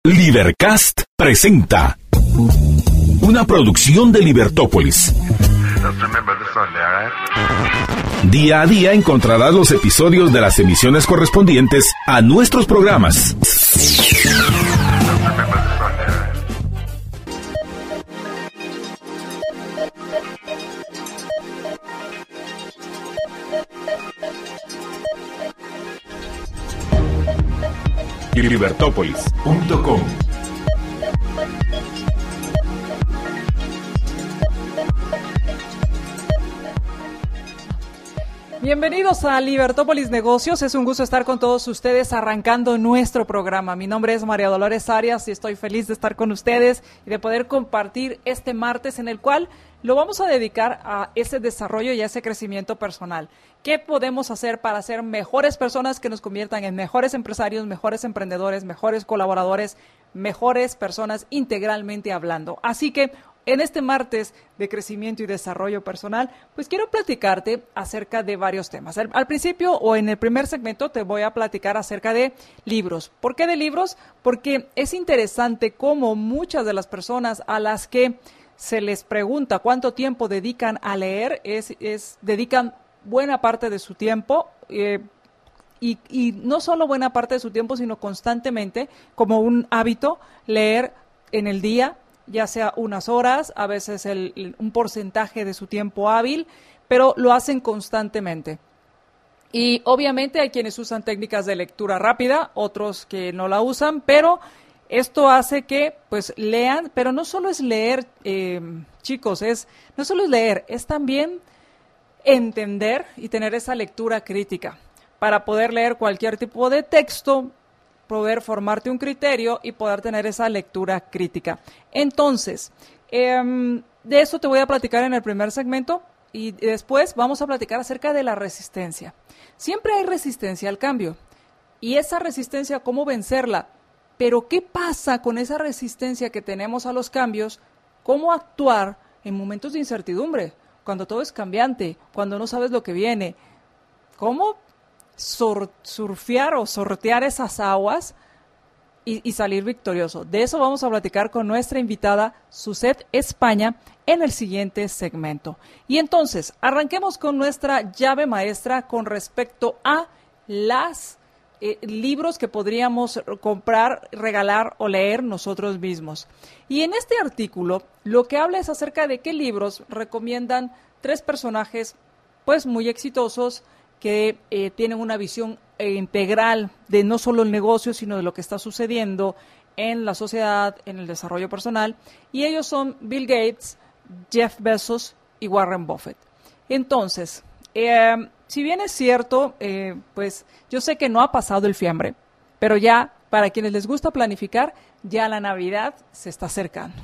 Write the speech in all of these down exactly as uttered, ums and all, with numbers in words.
Libercast presenta una producción de Libertópolis. Día a día encontrarás los episodios de las emisiones correspondientes a nuestros programas. libertópolis punto com. Bienvenidos a Libertópolis Negocios, es un gusto estar con todos ustedes arrancando nuestro programa. Mi nombre es María Dolores Arias y estoy feliz de estar con ustedes y de poder compartir este martes en el cual lo vamos a dedicar a ese desarrollo y a ese crecimiento personal. ¿Qué podemos hacer para ser mejores personas que nos conviertan en mejores empresarios, mejores emprendedores, mejores colaboradores, mejores personas integralmente hablando? Así que en este martes de crecimiento y desarrollo personal, pues quiero platicarte acerca de varios temas. Al, al principio o en el primer segmento te voy a platicar acerca de libros. ¿Por qué de libros? Porque es interesante cómo muchas de las personas a las que se les pregunta cuánto tiempo dedican a leer, es, es dedican buena parte de su tiempo, eh, y, y no solo buena parte de su tiempo, sino constantemente, como un hábito, leer en el día, ya sea unas horas, a veces el, el, un porcentaje de su tiempo hábil, pero lo hacen constantemente. Y obviamente hay quienes usan técnicas de lectura rápida, otros que no la usan, pero esto hace que pues lean, pero no solo es leer, eh, chicos, es no solo es leer, es también entender y tener esa lectura crítica para poder leer cualquier tipo de texto, poder formarte un criterio y poder tener esa lectura crítica. Entonces, eh, de eso te voy a platicar en el primer segmento y después vamos a platicar acerca de la resistencia. Siempre hay resistencia al cambio y esa resistencia, ¿cómo vencerla? Pero ¿qué pasa con esa resistencia que tenemos a los cambios? ¿Cómo actuar en momentos de incertidumbre? Cuando todo es cambiante, cuando no sabes lo que viene. ¿Cómo sur- surfear o sortear esas aguas y, y salir victorioso? De eso vamos a platicar con nuestra invitada Suzette España en el siguiente segmento. Y entonces, arranquemos con nuestra llave maestra con respecto a las Eh, libros que podríamos comprar, regalar o leer nosotros mismos. Y en este artículo lo que habla es acerca de qué libros recomiendan tres personajes pues muy exitosos que eh, tienen una visión eh, integral de no solo el negocio, sino de lo que está sucediendo en la sociedad, en el desarrollo personal. Y ellos son Bill Gates, Jeff Bezos y Warren Buffett. Entonces, eh, si bien es cierto, eh, pues yo sé que no ha pasado el fiambre, pero ya para quienes les gusta planificar, ya la Navidad se está acercando.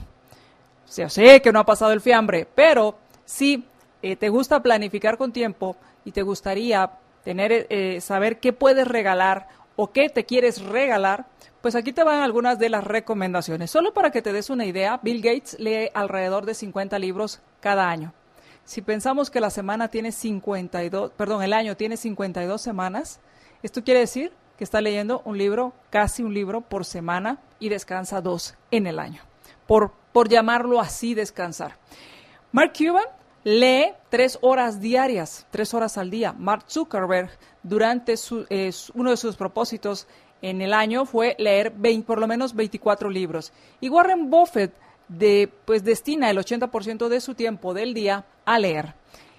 O sea, sé que no ha pasado el fiambre, pero si eh, te gusta planificar con tiempo y te gustaría tener eh, saber qué puedes regalar o qué te quieres regalar, pues aquí te van algunas de las recomendaciones. Solo para que te des una idea, Bill Gates lee alrededor de cincuenta libros cada año. Si pensamos que la semana tiene cincuenta y dos, perdón, el año tiene cincuenta y dos semanas, esto quiere decir que está leyendo un libro, casi un libro por semana y descansa dos en el año, por, por llamarlo así, descansar. Mark Cuban lee tres horas diarias, tres horas al día. Mark Zuckerberg, durante su, eh, uno de sus propósitos en el año fue leer veinte, por lo menos veinticuatro libros. Y Warren Buffett de, pues destina el ochenta por ciento de su tiempo del día a leer.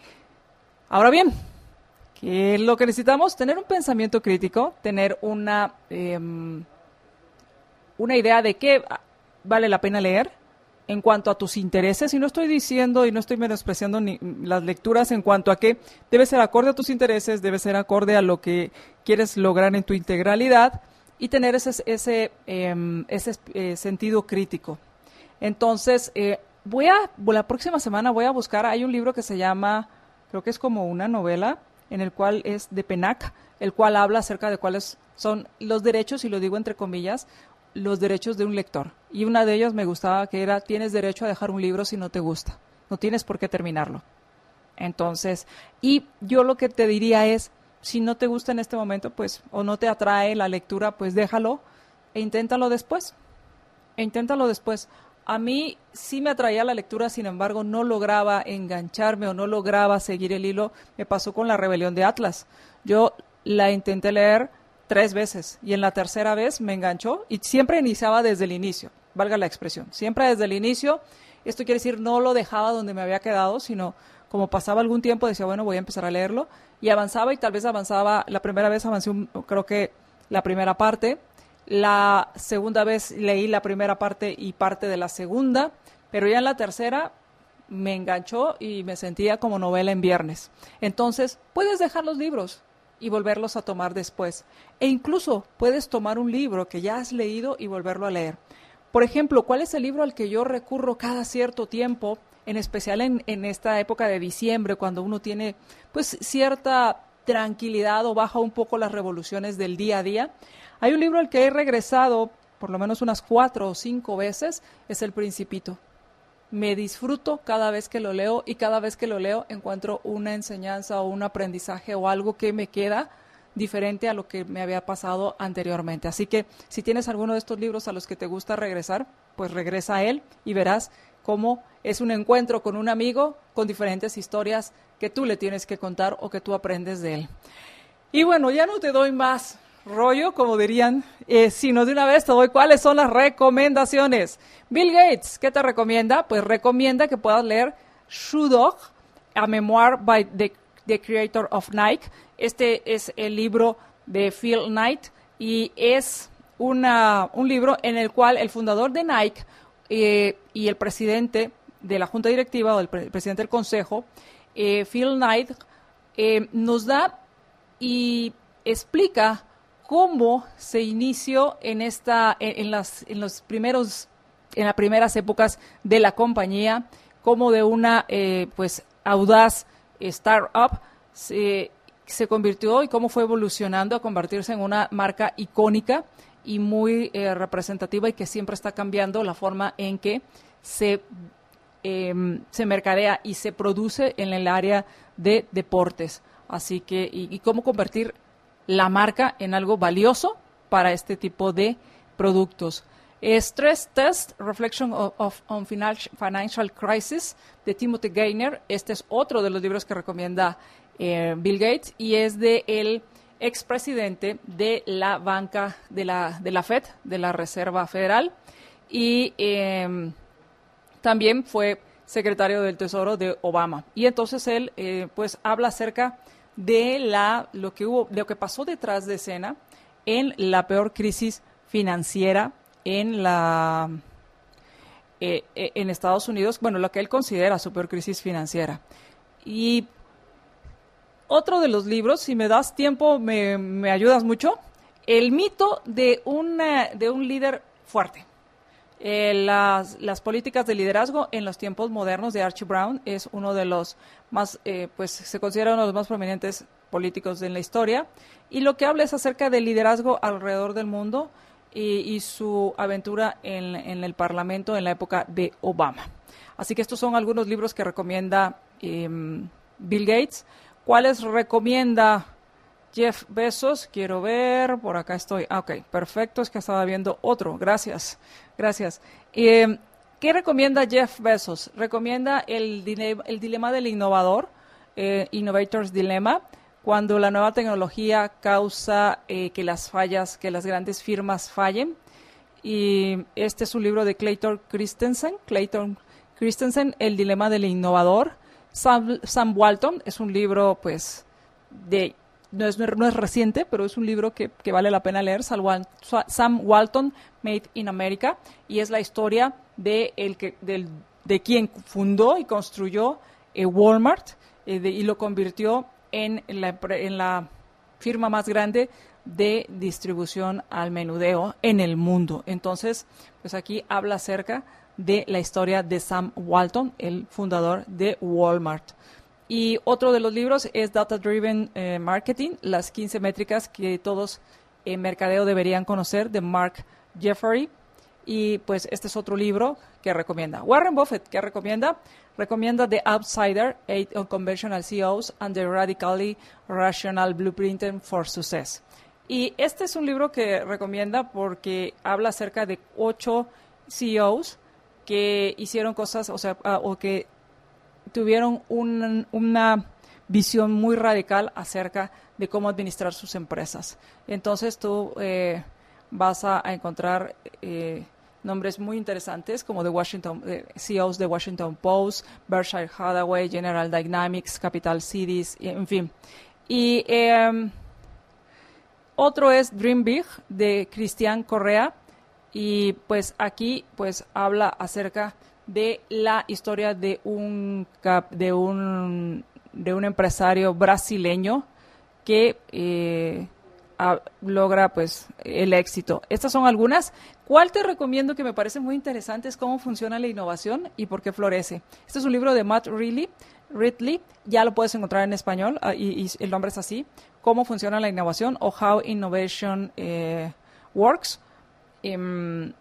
Ahora bien, ¿qué es lo que necesitamos? Tener un pensamiento crítico, tener una, eh, una idea de qué vale la pena leer en cuanto a tus intereses. Y no estoy diciendo y no estoy menospreciando ni las lecturas en cuanto a que debe ser acorde a tus intereses, debe ser acorde a lo que quieres lograr en tu integralidad y tener ese, ese, eh, ese eh, sentido crítico. Entonces, eh, voy a, la próxima semana voy a buscar, hay un libro que se llama, creo que es como una novela, en el cual es de Penac, el cual habla acerca de cuáles son los derechos, y lo digo entre comillas, los derechos de un lector. Y una de ellas me gustaba que era, tienes derecho a dejar un libro si no te gusta, no tienes por qué terminarlo. Entonces, y yo lo que te diría es, si no te gusta en este momento, pues, o no te atrae la lectura, pues déjalo e inténtalo después. e inténtalo después. A mí sí me atraía la lectura, sin embargo, no lograba engancharme o no lograba seguir el hilo. Me pasó con La Rebelión de Atlas. Yo la intenté leer tres veces y en la tercera vez me enganchó y siempre iniciaba desde el inicio, valga la expresión, siempre desde el inicio. Esto quiere decir no lo dejaba donde me había quedado, sino como pasaba algún tiempo decía, bueno, voy a empezar a leerlo y avanzaba y tal vez avanzaba, la primera vez avancé un, creo que la primera parte, la segunda vez leí la primera parte y parte de la segunda, pero ya en la tercera me enganchó y me sentía como novela en viernes. Entonces, puedes dejar los libros y volverlos a tomar después. E incluso puedes tomar un libro que ya has leído y volverlo a leer. Por ejemplo, ¿cuál es el libro al que yo recurro cada cierto tiempo, en especial en, en esta época de diciembre, cuando uno tiene pues cierta tranquilidad o baja un poco las revoluciones del día a día? Hay un libro al que he regresado por lo menos unas cuatro o cinco veces, es El Principito. Me disfruto cada vez que lo leo y cada vez que lo leo encuentro una enseñanza o un aprendizaje o algo que me queda diferente a lo que me había pasado anteriormente. Así que si tienes alguno de estos libros a los que te gusta regresar, pues regresa a él y verás cómo es un encuentro con un amigo con diferentes historias que tú le tienes que contar o que tú aprendes de él. Y bueno, ya no te doy más rollo, como dirían, eh, sino de una vez te doy cuáles son las recomendaciones. Bill Gates, ¿qué te recomienda? Pues recomienda que puedas leer Shoe Dog, A Memoir by the, the Creator of Nike. Este es el libro de Phil Knight y es una, un libro en el cual el fundador de Nike eh, y el presidente de la junta directiva o el, pre- el presidente del consejo, eh, Phil Knight, eh, nos da y explica cómo se inició en esta, en, en las, en los primeros, en las primeras épocas de la compañía, cómo de una, eh, pues, audaz startup se, se convirtió y cómo fue evolucionando a convertirse en una marca icónica y muy eh, representativa y que siempre está cambiando la forma en que se, eh, se mercadea y se produce en el área de deportes. Así que, y, y cómo convertir la marca en algo valioso para este tipo de productos. Stress Test, Reflection of, of, on Financial Crisis, de Timothy Geithner. Este es otro de los libros que recomienda eh, Bill Gates y es de el expresidente de la banca de la, de la Fed, de la Reserva Federal, y eh, también fue secretario del Tesoro de Obama. Y entonces él eh, pues habla acerca de la lo que hubo, de lo que pasó detrás de escena en la peor crisis financiera en la eh, en Estados Unidos, bueno, lo que él considera su peor crisis financiera. Y otro de los libros, si me das tiempo, me, me ayudas mucho, El mito de una, de un líder fuerte. Eh, las, las políticas de liderazgo en los tiempos modernos de Archie Brown es uno de los más, eh, pues se considera uno de los más prominentes políticos en la historia, y lo que habla es acerca del liderazgo alrededor del mundo y, y su aventura en, en el Parlamento en la época de Obama. Así que estos son algunos libros que recomienda eh, Bill Gates. ¿Cuáles recomienda Jeff Bezos? Quiero ver, por acá estoy. Ah, ok, perfecto, es que estaba viendo otro. Gracias, gracias. Eh, ¿Qué recomienda Jeff Bezos? Recomienda el, dile- el dilema del innovador, eh, Innovator's Dilemma, cuando la nueva tecnología causa eh, que las fallas, que las grandes firmas fallen. Y este es un libro de Clayton Christensen, Clayton Christensen, El dilema del innovador. Sam, Sam Walton es un libro, pues, de No es, no es reciente, pero es un libro que, que vale la pena leer, Sam Walton, Made in America, y es la historia de, el que, del, de quien fundó y construyó eh, Walmart eh, de, y lo convirtió en la, en la firma más grande de distribución al menudeo en el mundo. Entonces, pues aquí habla acerca de la historia de Sam Walton, el fundador de Walmart. Y otro de los libros es Data Driven eh, Marketing, las quince métricas que todos en mercadeo deberían conocer, de Mark Jeffrey. Y pues este es otro libro que recomienda. Warren Buffett, ¿qué recomienda? Recomienda The Outsider, Eight Unconventional C E Os and the Radically Rational Blueprint for Success. Y este es un libro que recomienda porque habla acerca de ocho C E Os que hicieron cosas, o sea, uh, o que tuvieron un, una visión muy radical acerca de cómo administrar sus empresas. Entonces tú eh, vas a, a encontrar eh, nombres muy interesantes como de Washington, eh, C E Os de Washington Post, Berkshire Hathaway, General Dynamics, Capital Cities, en fin. Y eh, otro es Dream Big de Cristian Correa, y pues aquí pues habla acerca de la historia de un de un de un empresario brasileño que eh, a, logra pues el éxito. Estas son algunas. ¿Cuál te recomiendo que me parece muy interesante es cómo funciona la innovación y por qué florece? Este es un libro de Matt Ridley, Ridley, ya lo puedes encontrar en español uh, y, y el nombre es así, Cómo funciona la innovación o How Innovation eh, Works. Um,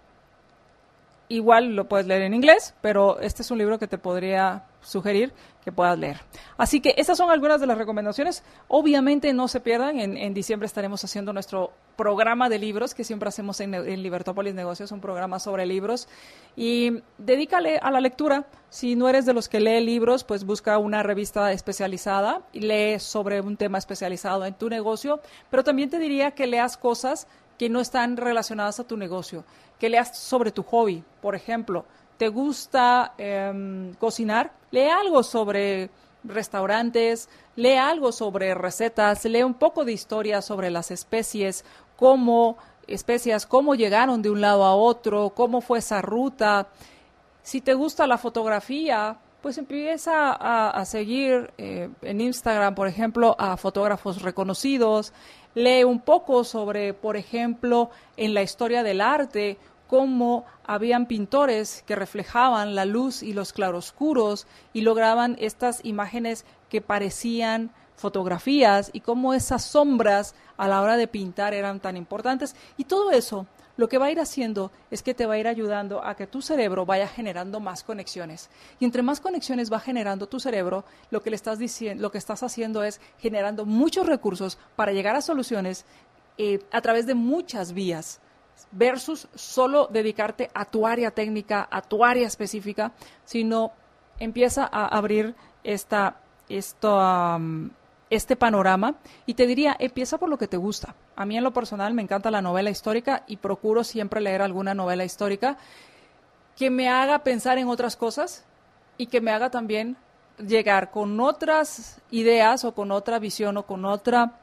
igual lo puedes leer en inglés, pero este es un libro que te podría sugerir que puedas leer. Así que estas son algunas de las recomendaciones. Obviamente no se pierdan, en, en diciembre estaremos haciendo nuestro programa de libros que siempre hacemos en, en Libertópolis Negocios, un programa sobre libros, y dedícale a la lectura. Si no eres de los que lee libros, pues busca una revista especializada y lee sobre un tema especializado en tu negocio, pero también te diría que leas cosas que no están relacionadas a tu negocio, que leas sobre tu hobby. Por ejemplo, ¿te gusta eh, cocinar? Lee algo sobre restaurantes, lee algo sobre recetas, lee un poco de historia sobre las especies, cómo especias, cómo llegaron de un lado a otro, cómo fue esa ruta. Si te gusta la fotografía, pues empieza a, a seguir eh, en Instagram, por ejemplo, a fotógrafos reconocidos. Lee un poco sobre, por ejemplo, en la historia del arte, cómo habían pintores que reflejaban la luz y los claroscuros y lograban estas imágenes que parecían fotografías y cómo esas sombras a la hora de pintar eran tan importantes. Y todo eso lo que va a ir haciendo es que te va a ir ayudando a que tu cerebro vaya generando más conexiones. Y entre más conexiones va generando tu cerebro, lo que le estás diciendo, lo que estás haciendo es generando muchos recursos para llegar a soluciones eh, a través de muchas vías, versus solo dedicarte a tu área técnica, a tu área específica, sino empieza a abrir esta, esto, um, este panorama, y te diría, empieza por lo que te gusta. A mí en lo personal me encanta la novela histórica y procuro siempre leer alguna novela histórica que me haga pensar en otras cosas y que me haga también llegar con otras ideas o con otra visión o con otra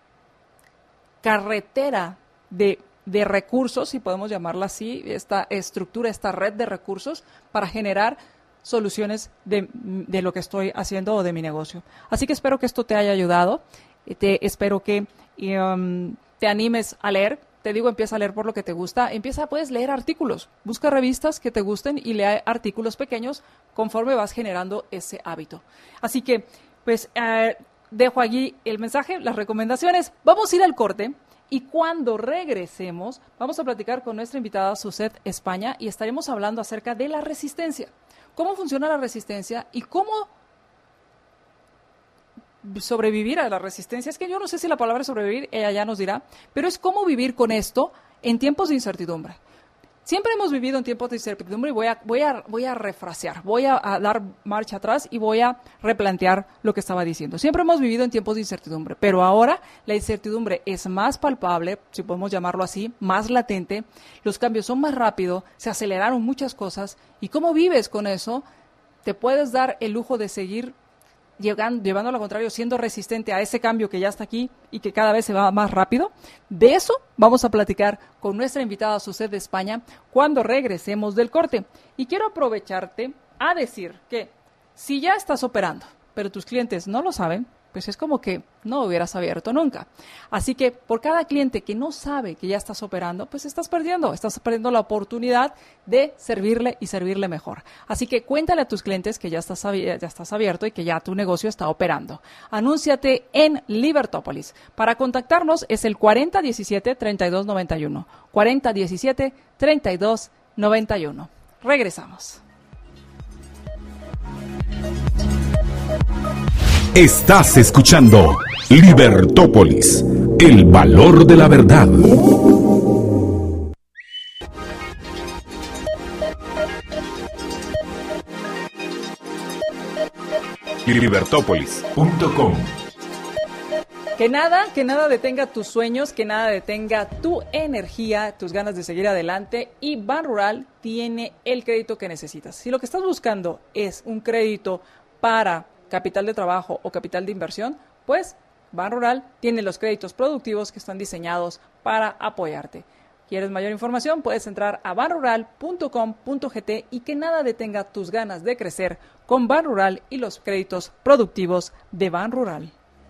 carretera de de recursos, si podemos llamarla así, esta estructura, esta red de recursos para generar soluciones de, de lo que estoy haciendo o de mi negocio. Así que espero que esto te haya ayudado, te espero que um, te animes a leer. Te digo, empieza a leer por lo que te gusta, empieza, puedes leer artículos, busca revistas que te gusten y lea artículos pequeños conforme vas generando ese hábito. Así que, pues, eh, dejo allí el mensaje, las recomendaciones. Vamos a ir al corte. Y cuando regresemos, vamos a platicar con nuestra invitada Suzette España y estaremos hablando acerca de la resistencia. Cómo funciona la resistencia y cómo sobrevivir a la resistencia. Es que yo no sé si la palabra sobrevivir, ella ya nos dirá, pero es cómo vivir con esto en tiempos de incertidumbre. Siempre hemos vivido en tiempos de incertidumbre y voy a, voy a, voy a refrasear, voy a, a dar marcha atrás y voy a replantear lo que estaba diciendo. Siempre hemos vivido en tiempos de incertidumbre, pero ahora la incertidumbre es más palpable, si podemos llamarlo así, más latente, los cambios son más rápidos, se aceleraron muchas cosas, y cómo vives con eso, te puedes dar el lujo de seguir Llegando, llevando al contrario, siendo resistente a ese cambio que ya está aquí y que cada vez se va más rápido. De eso vamos a platicar con nuestra invitada Suzette de España cuando regresemos del corte. Y quiero aprovecharte a decir que si ya estás operando, pero tus clientes no lo saben, pues es como que no hubieras abierto nunca. Así que por cada cliente que no sabe que ya estás operando, pues estás perdiendo, estás perdiendo la oportunidad de servirle y servirle mejor. Así que cuéntale a tus clientes que ya estás, ya estás abierto y que ya tu negocio está operando. Anúnciate en Libertópolis. Para contactarnos es el cuarenta diecisiete treinta y dos noventa y uno. cuarenta diecisiete treinta y dos noventa y uno. Regresamos. Estás escuchando Libertópolis, el valor de la verdad. libertópolis punto com. Que nada, que nada detenga tus sueños, que nada detenga tu energía, tus ganas de seguir adelante, y Banrural tiene el crédito que necesitas. Si lo que estás buscando es un crédito para capital de trabajo o capital de inversión, pues Banrural tiene los créditos productivos que están diseñados para apoyarte. ¿Quieres mayor información? Puedes entrar a banrural punto com punto gt y que nada detenga tus ganas de crecer con Banrural y los créditos productivos de Banrural.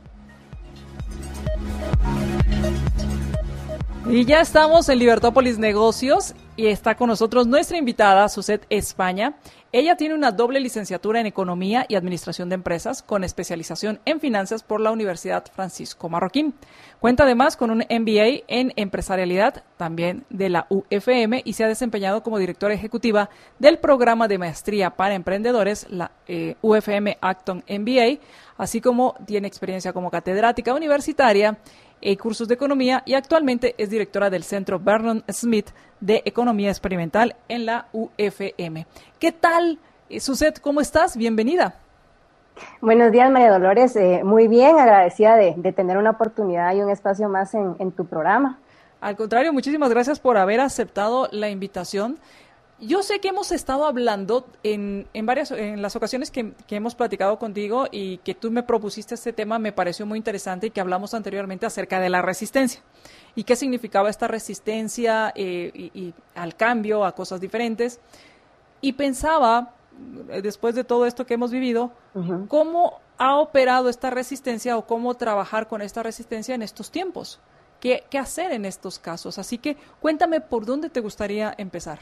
Y ya estamos en Libertópolis Negocios y está con nosotros nuestra invitada, Suzette España. Ella tiene una doble licenciatura en Economía y Administración de Empresas con especialización en Finanzas por la Universidad Francisco Marroquín. Cuenta además con un M B A en Empresarialidad, también de la U F M, y se ha desempeñado como directora ejecutiva del programa de maestría para emprendedores, la eh, U F M Acton M B A, así como tiene experiencia como catedrática universitaria y cursos de economía, y actualmente es directora del Centro Vernon Smith de Economía Experimental en la U F M. ¿Qué tal, Suzette? ¿Cómo estás? Bienvenida. Buenos días, María Dolores. Eh, muy bien, agradecida de, de tener una oportunidad y un espacio más en, en tu programa. Al contrario, muchísimas gracias por haber aceptado la invitación. Yo sé que hemos estado hablando en, en varias en las ocasiones que, que hemos platicado contigo y que tú me propusiste este tema, me pareció muy interesante, y que hablamos anteriormente acerca de la resistencia y qué significaba esta resistencia eh, y, y al cambio, a cosas diferentes. Y pensaba, después de todo esto que hemos vivido, uh-huh. cómo ha operado esta resistencia o cómo trabajar con esta resistencia en estos tiempos. ¿Qué, qué hacer en estos casos? Así que cuéntame por dónde te gustaría empezar.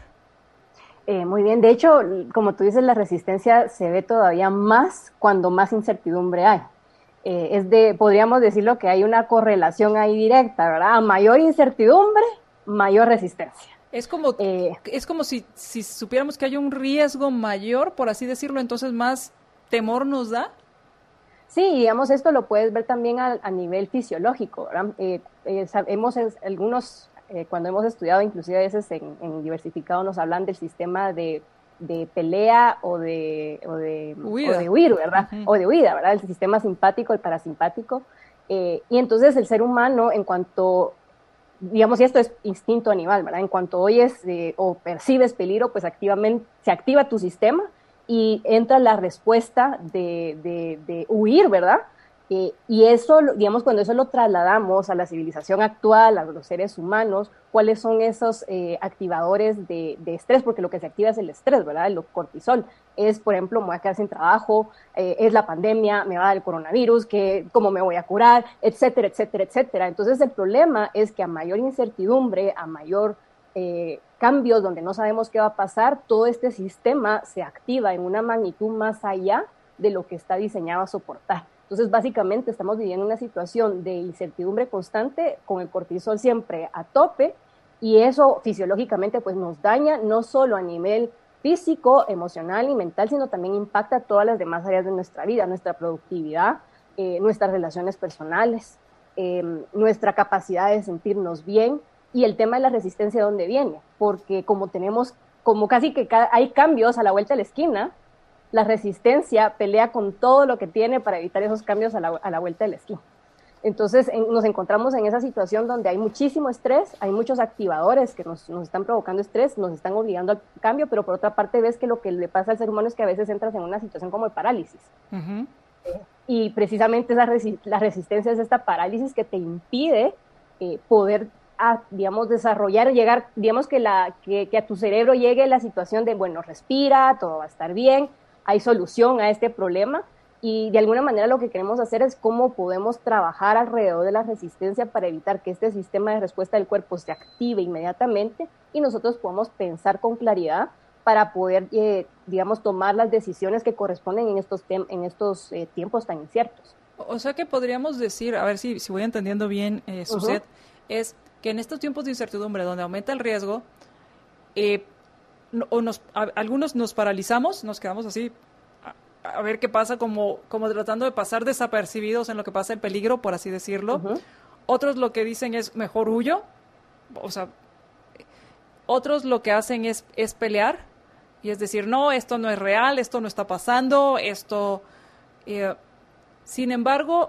Eh, muy bien, de hecho, como tú dices, la resistencia se ve todavía más cuando más incertidumbre hay. Eh, es de, podríamos decirlo que hay una correlación ahí directa, ¿verdad? A mayor incertidumbre, mayor resistencia. Es como, eh, es como si, si supiéramos que hay un riesgo mayor, por así decirlo, entonces más temor nos da. Sí, digamos, esto lo puedes ver también a, a nivel fisiológico, ¿verdad? Eh, eh, sabemos algunos... Eh, cuando hemos estudiado, inclusive a veces en, en diversificado nos hablan del sistema de, de pelea o de, o de, o de huir, ¿verdad? Uh-huh. O de huida, ¿verdad? El sistema simpático, el parasimpático. Eh, y entonces el ser humano, en cuanto, digamos, y esto es instinto animal, ¿verdad? En cuanto oyes eh, o percibes peligro, pues activamente se activa tu sistema y entra la respuesta de, de, de huir, ¿verdad? Eh, y eso, digamos, cuando eso lo trasladamos a la civilización actual, a los seres humanos, ¿cuáles son esos eh, activadores de, de estrés? Porque lo que se activa es el estrés, ¿verdad? El cortisol. Es, por ejemplo, me voy a quedar sin trabajo, eh, es la pandemia, me va a dar el coronavirus, que, cómo me voy a curar, etcétera, etcétera, etcétera. Entonces, el problema es que a mayor incertidumbre, a mayor eh, cambios donde no sabemos qué va a pasar, todo este sistema se activa en una magnitud más allá de lo que está diseñado a soportar. Entonces, básicamente, estamos viviendo una situación de incertidumbre constante con el cortisol siempre a tope, y eso fisiológicamente pues nos daña no solo a nivel físico, emocional y mental, sino también impacta todas las demás áreas de nuestra vida, nuestra productividad, eh, nuestras relaciones personales, eh, nuestra capacidad de sentirnos bien, y el tema de la resistencia, ¿de dónde viene? Porque como tenemos, como casi que ca- hay cambios a la vuelta de la esquina, la resistencia pelea con todo lo que tiene para evitar esos cambios a la, a la vuelta de la esquina. Entonces en, nos encontramos en esa situación donde hay muchísimo estrés, hay muchos activadores que nos, nos están provocando estrés, nos están obligando al cambio, pero por otra parte ves que lo que le pasa al ser humano es que a veces entras en una situación como de parálisis. Uh-huh. Eh, y precisamente esa resi- la resistencia es esta parálisis que te impide eh, poder, a, digamos, desarrollar, llegar, digamos, que, la, que, que a tu cerebro llegue la situación de, bueno, respira, todo va a estar bien, hay solución a este problema, y de alguna manera lo que queremos hacer es cómo podemos trabajar alrededor de la resistencia para evitar que este sistema de respuesta del cuerpo se active inmediatamente y nosotros podamos pensar con claridad para poder, eh, digamos, tomar las decisiones que corresponden en estos, tem- en estos eh, tiempos tan inciertos. O sea que podríamos decir, a ver si, si voy entendiendo bien, eh, Suzette, uh-huh. es que en estos tiempos de incertidumbre donde aumenta el riesgo, eh, o nos, a, algunos nos paralizamos, nos quedamos así a, a ver qué pasa, como, como tratando de pasar desapercibidos en lo que pasa el peligro, por así decirlo. Uh-huh. Otros lo que dicen es mejor huyo, o sea, otros lo que hacen es, es pelear, y es decir, no, esto no es real, esto no está pasando, esto Eh, sin embargo,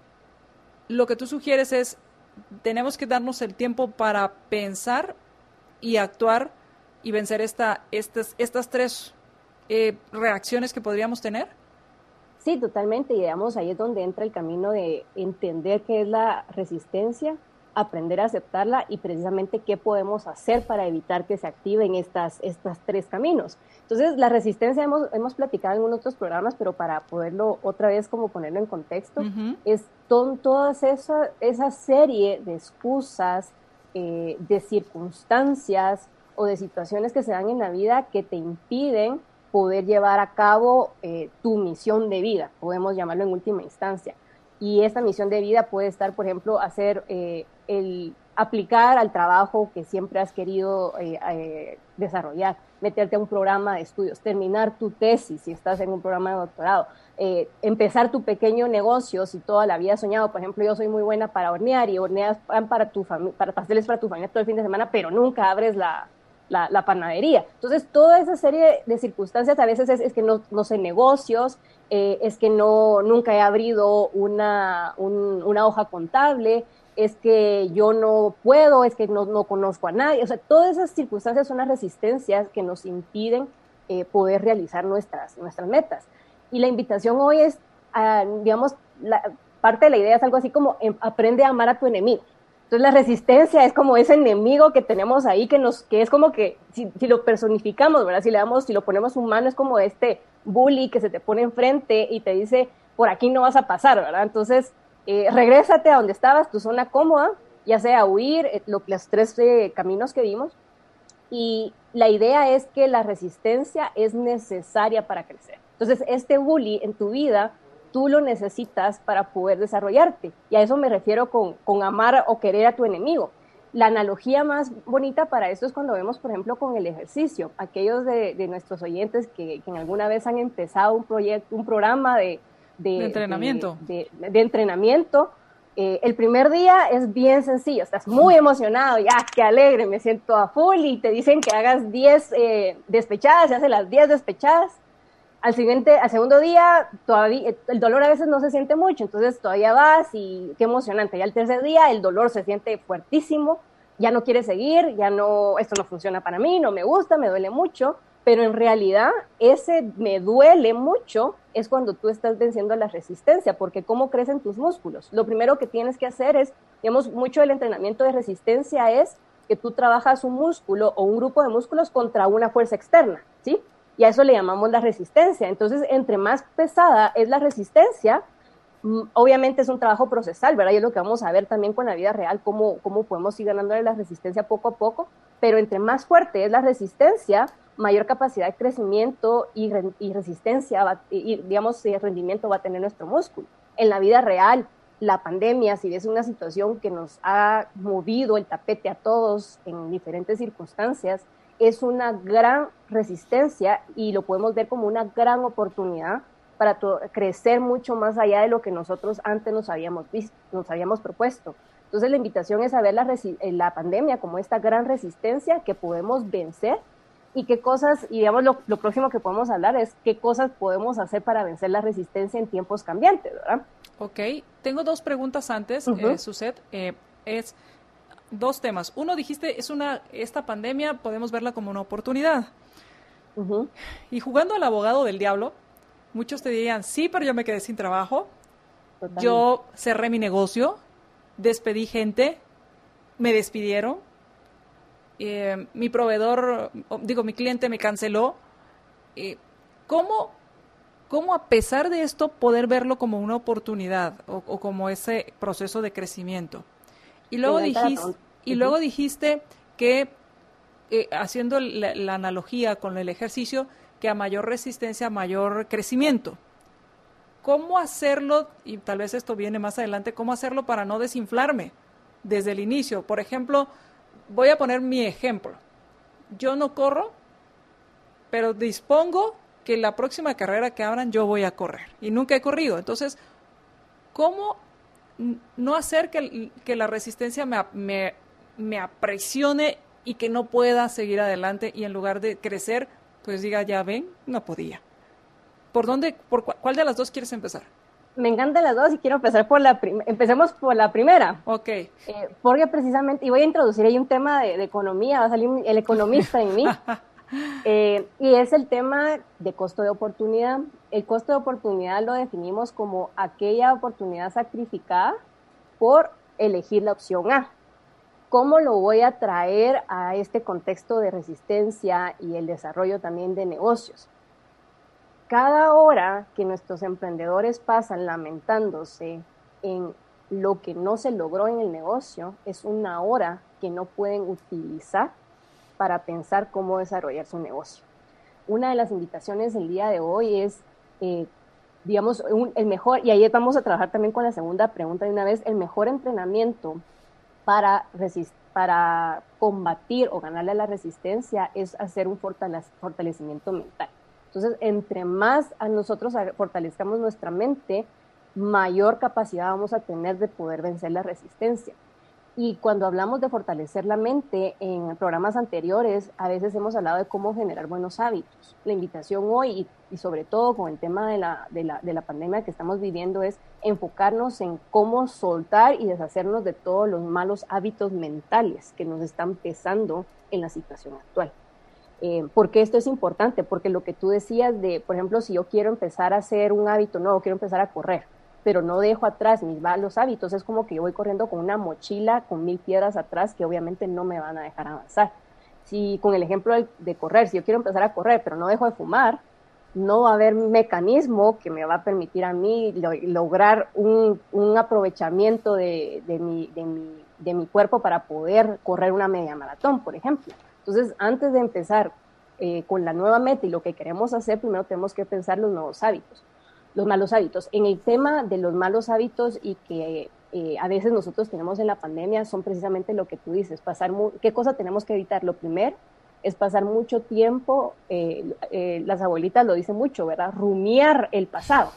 lo que tú sugieres es, tenemos que darnos el tiempo para pensar y actuar y vencer esta, estas, estas tres eh, reacciones que podríamos tener. Sí, totalmente, y digamos, ahí es donde entra el camino de entender qué es la resistencia, aprender a aceptarla y precisamente qué podemos hacer para evitar que se activen estas, estas tres caminos. Entonces, la resistencia hemos, hemos platicado en otros programas, pero para poderlo otra vez como ponerlo en contexto, uh-huh. es to- toda esa, esa serie de excusas, eh, de circunstancias o de situaciones que se dan en la vida que te impiden poder llevar a cabo eh, tu misión de vida, podemos llamarlo en última instancia. Y esta misión de vida puede estar, por ejemplo, hacer eh, el aplicar al trabajo que siempre has querido eh, eh, desarrollar, meterte a un programa de estudios, terminar tu tesis si estás en un programa de doctorado, eh, empezar tu pequeño negocio si toda la vida has soñado. Por ejemplo, yo soy muy buena para hornear y horneas pan para, tu fami- para pasteles para tu familia todo el fin de semana, pero nunca abres la... La, la panadería. Entonces, toda esa serie de circunstancias a veces es, es que no, no sé negocios, eh, es que no, nunca he abrido una, un, una hoja contable, es que yo no puedo, es que no, no conozco a nadie. O sea, todas esas circunstancias son las resistencias que nos impiden eh, poder realizar nuestras, nuestras metas. Y la invitación hoy es, uh, digamos, la, parte de la idea es algo así como em, aprende a amar a tu enemigo. Entonces la resistencia es como ese enemigo que tenemos ahí, que nos, que es como que, si, si lo personificamos, ¿verdad? Si le damos, si lo ponemos humano, es como este bully que se te pone enfrente y te dice, por aquí no vas a pasar, ¿verdad? Entonces, eh, regrésate a donde estabas, tu zona cómoda, ya sea huir, eh, lo, los tres eh, caminos que vimos, y la idea es que la resistencia es necesaria para crecer. Entonces, este bully en tu vida, tú lo necesitas para poder desarrollarte. Y a eso me refiero con, con amar o querer a tu enemigo. La analogía más bonita para esto es cuando vemos, por ejemplo, con el ejercicio. Aquellos de, de nuestros oyentes que, que alguna vez han empezado un proyecto, un programa de, de, de entrenamiento, de, de, de entrenamiento eh, el primer día es bien sencillo. Estás muy emocionado, ya, qué alegre, me siento a full, y te dicen que hagas diez eh, despechadas, y haces las diez despechadas. Al siguiente, al segundo día, todavía el dolor a veces no se siente mucho, entonces todavía vas y qué emocionante. Ya el tercer día el dolor se siente fuertísimo, ya no quieres seguir, ya no, esto no funciona para mí, no me gusta, me duele mucho, pero en realidad ese me duele mucho es cuando tú estás venciendo la resistencia, porque ¿cómo crecen tus músculos? Lo primero que tienes que hacer es, digamos, mucho del entrenamiento de resistencia es que tú trabajas un músculo o un grupo de músculos contra una fuerza externa, ¿sí? Y a eso le llamamos la resistencia. Entonces, entre más pesada es la resistencia, obviamente es un trabajo procesal, ¿verdad? Y es lo que vamos a ver también con la vida real, cómo, cómo podemos ir ganándole la resistencia poco a poco, pero entre más fuerte es la resistencia, mayor capacidad de crecimiento y, re, y resistencia, va, y, digamos, y rendimiento va a tener nuestro músculo. En la vida real, la pandemia, si es una situación que nos ha movido el tapete a todos en diferentes circunstancias, es una gran resistencia y lo podemos ver como una gran oportunidad para to- crecer mucho más allá de lo que nosotros antes nos habíamos visto, nos habíamos propuesto. Entonces la invitación es a ver la, resi- la pandemia como esta gran resistencia que podemos vencer y qué cosas, y digamos lo, lo próximo que podemos hablar es qué cosas podemos hacer para vencer la resistencia en tiempos cambiantes, ¿verdad? Ok, tengo dos preguntas antes, uh-huh. eh, Suzette, eh, es... Dos temas. Uno, dijiste, es una esta pandemia podemos verla como una oportunidad. Uh-huh. Y jugando al abogado del diablo, muchos te dirían, sí, pero yo me quedé sin trabajo. Totalmente. Yo cerré mi negocio, despedí gente, me despidieron, eh, mi proveedor, digo, mi cliente me canceló. Eh, ¿cómo, ¿Cómo a pesar de esto poder verlo como una oportunidad o, o como ese proceso de crecimiento? Y luego, dijiste, y luego dijiste que, eh, haciendo la, la analogía con el ejercicio, que a mayor resistencia, mayor crecimiento. ¿Cómo hacerlo? Y tal vez esto viene más adelante, ¿cómo hacerlo para no desinflarme desde el inicio? Por ejemplo, voy a poner mi ejemplo. Yo no corro, pero dispongo que la próxima carrera que abran yo voy a correr. Y nunca he corrido. Entonces, ¿cómo no hacer que, que la resistencia me, me, me apresione y que no pueda seguir adelante y en lugar de crecer, pues diga, ya ven, no podía? ¿Por dónde, por cu cuál de las dos quieres empezar? Me encantan las dos y quiero empezar por la primera. Empecemos por la primera. Ok. Eh, porque precisamente, y voy a introducir ahí un tema de, de economía, va a salir el economista en mí. Eh, y es el tema de costo de oportunidad. El costo de oportunidad lo definimos como aquella oportunidad sacrificada por elegir la opción A. ¿Cómo lo voy a traer a este contexto de resistencia y el desarrollo también de negocios? Cada hora que nuestros emprendedores pasan lamentándose en lo que no se logró en el negocio es una hora que no pueden utilizar para pensar cómo desarrollar su negocio. Una de las invitaciones del día de hoy es, eh, digamos, un, el mejor, y ahí vamos a trabajar también con la segunda pregunta de una vez, el mejor entrenamiento para, resist, para combatir o ganarle a la resistencia es hacer un fortalecimiento mental. Entonces, entre más a nosotros fortalezcamos nuestra mente, mayor capacidad vamos a tener de poder vencer la resistencia. Y cuando hablamos de fortalecer la mente, en programas anteriores, a veces hemos hablado de cómo generar buenos hábitos. La invitación hoy, y, y sobre todo con el tema de la, de, la, de la pandemia que estamos viviendo, es enfocarnos en cómo soltar y deshacernos de todos los malos hábitos mentales que nos están pesando en la situación actual. Eh, ¿Por qué esto es importante? Porque lo que tú decías de, por ejemplo, si yo quiero empezar a hacer un hábito nuevo, quiero empezar a correr, pero no dejo atrás mis malos hábitos, es como que yo voy corriendo con una mochila con mil piedras atrás que obviamente no me van a dejar avanzar. Si con el ejemplo de, de correr, si yo quiero empezar a correr, pero no dejo de fumar, no va a haber un mecanismo que me va a permitir a mí lo, lograr un, un aprovechamiento de, de, mi, de, mi, de mi cuerpo para poder correr una media maratón, por ejemplo. Entonces, antes de empezar eh, con la nueva meta y lo que queremos hacer, primero tenemos que pensar los nuevos hábitos, los malos hábitos. En el tema de los malos hábitos y que eh, a veces nosotros tenemos en la pandemia son precisamente lo que tú dices, pasar ¿qué cosa tenemos que evitar? Lo primero es pasar mucho tiempo, eh, eh, las abuelitas lo dicen mucho, ¿verdad? Rumiar el pasado.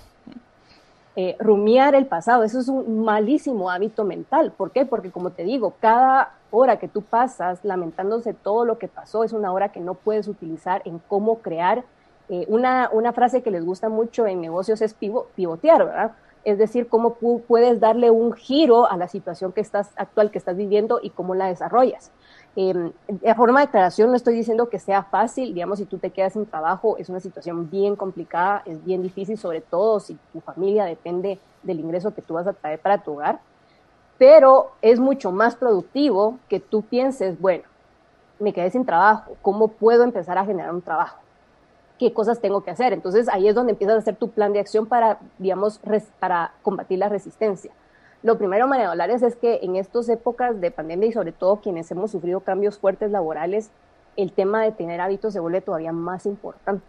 Eh, rumiar el pasado, eso es un malísimo hábito mental. ¿Por qué? Porque como te digo, cada hora que tú pasas lamentándose todo lo que pasó es una hora que no puedes utilizar en cómo crear. Eh, una, una frase que les gusta mucho en negocios es pivo, pivotear, ¿verdad? Es decir, cómo pu puedes darle un giro a la situación que estás, actual que estás viviendo y cómo la desarrollas. Eh, de forma de declaración no estoy diciendo que sea fácil, digamos, si tú te quedas sin trabajo es una situación bien complicada, es bien difícil, sobre todo si tu familia depende del ingreso que tú vas a traer para tu hogar, pero es mucho más productivo que tú pienses, bueno, me quedé sin trabajo, ¿cómo puedo empezar a generar un trabajo? ¿Qué cosas tengo que hacer? Entonces ahí es donde empiezas a hacer tu plan de acción para, digamos, res, para combatir la resistencia. Lo primero, María Dolores, es que en estas épocas de pandemia y sobre todo quienes hemos sufrido cambios fuertes laborales, el tema de tener hábitos se vuelve todavía más importante.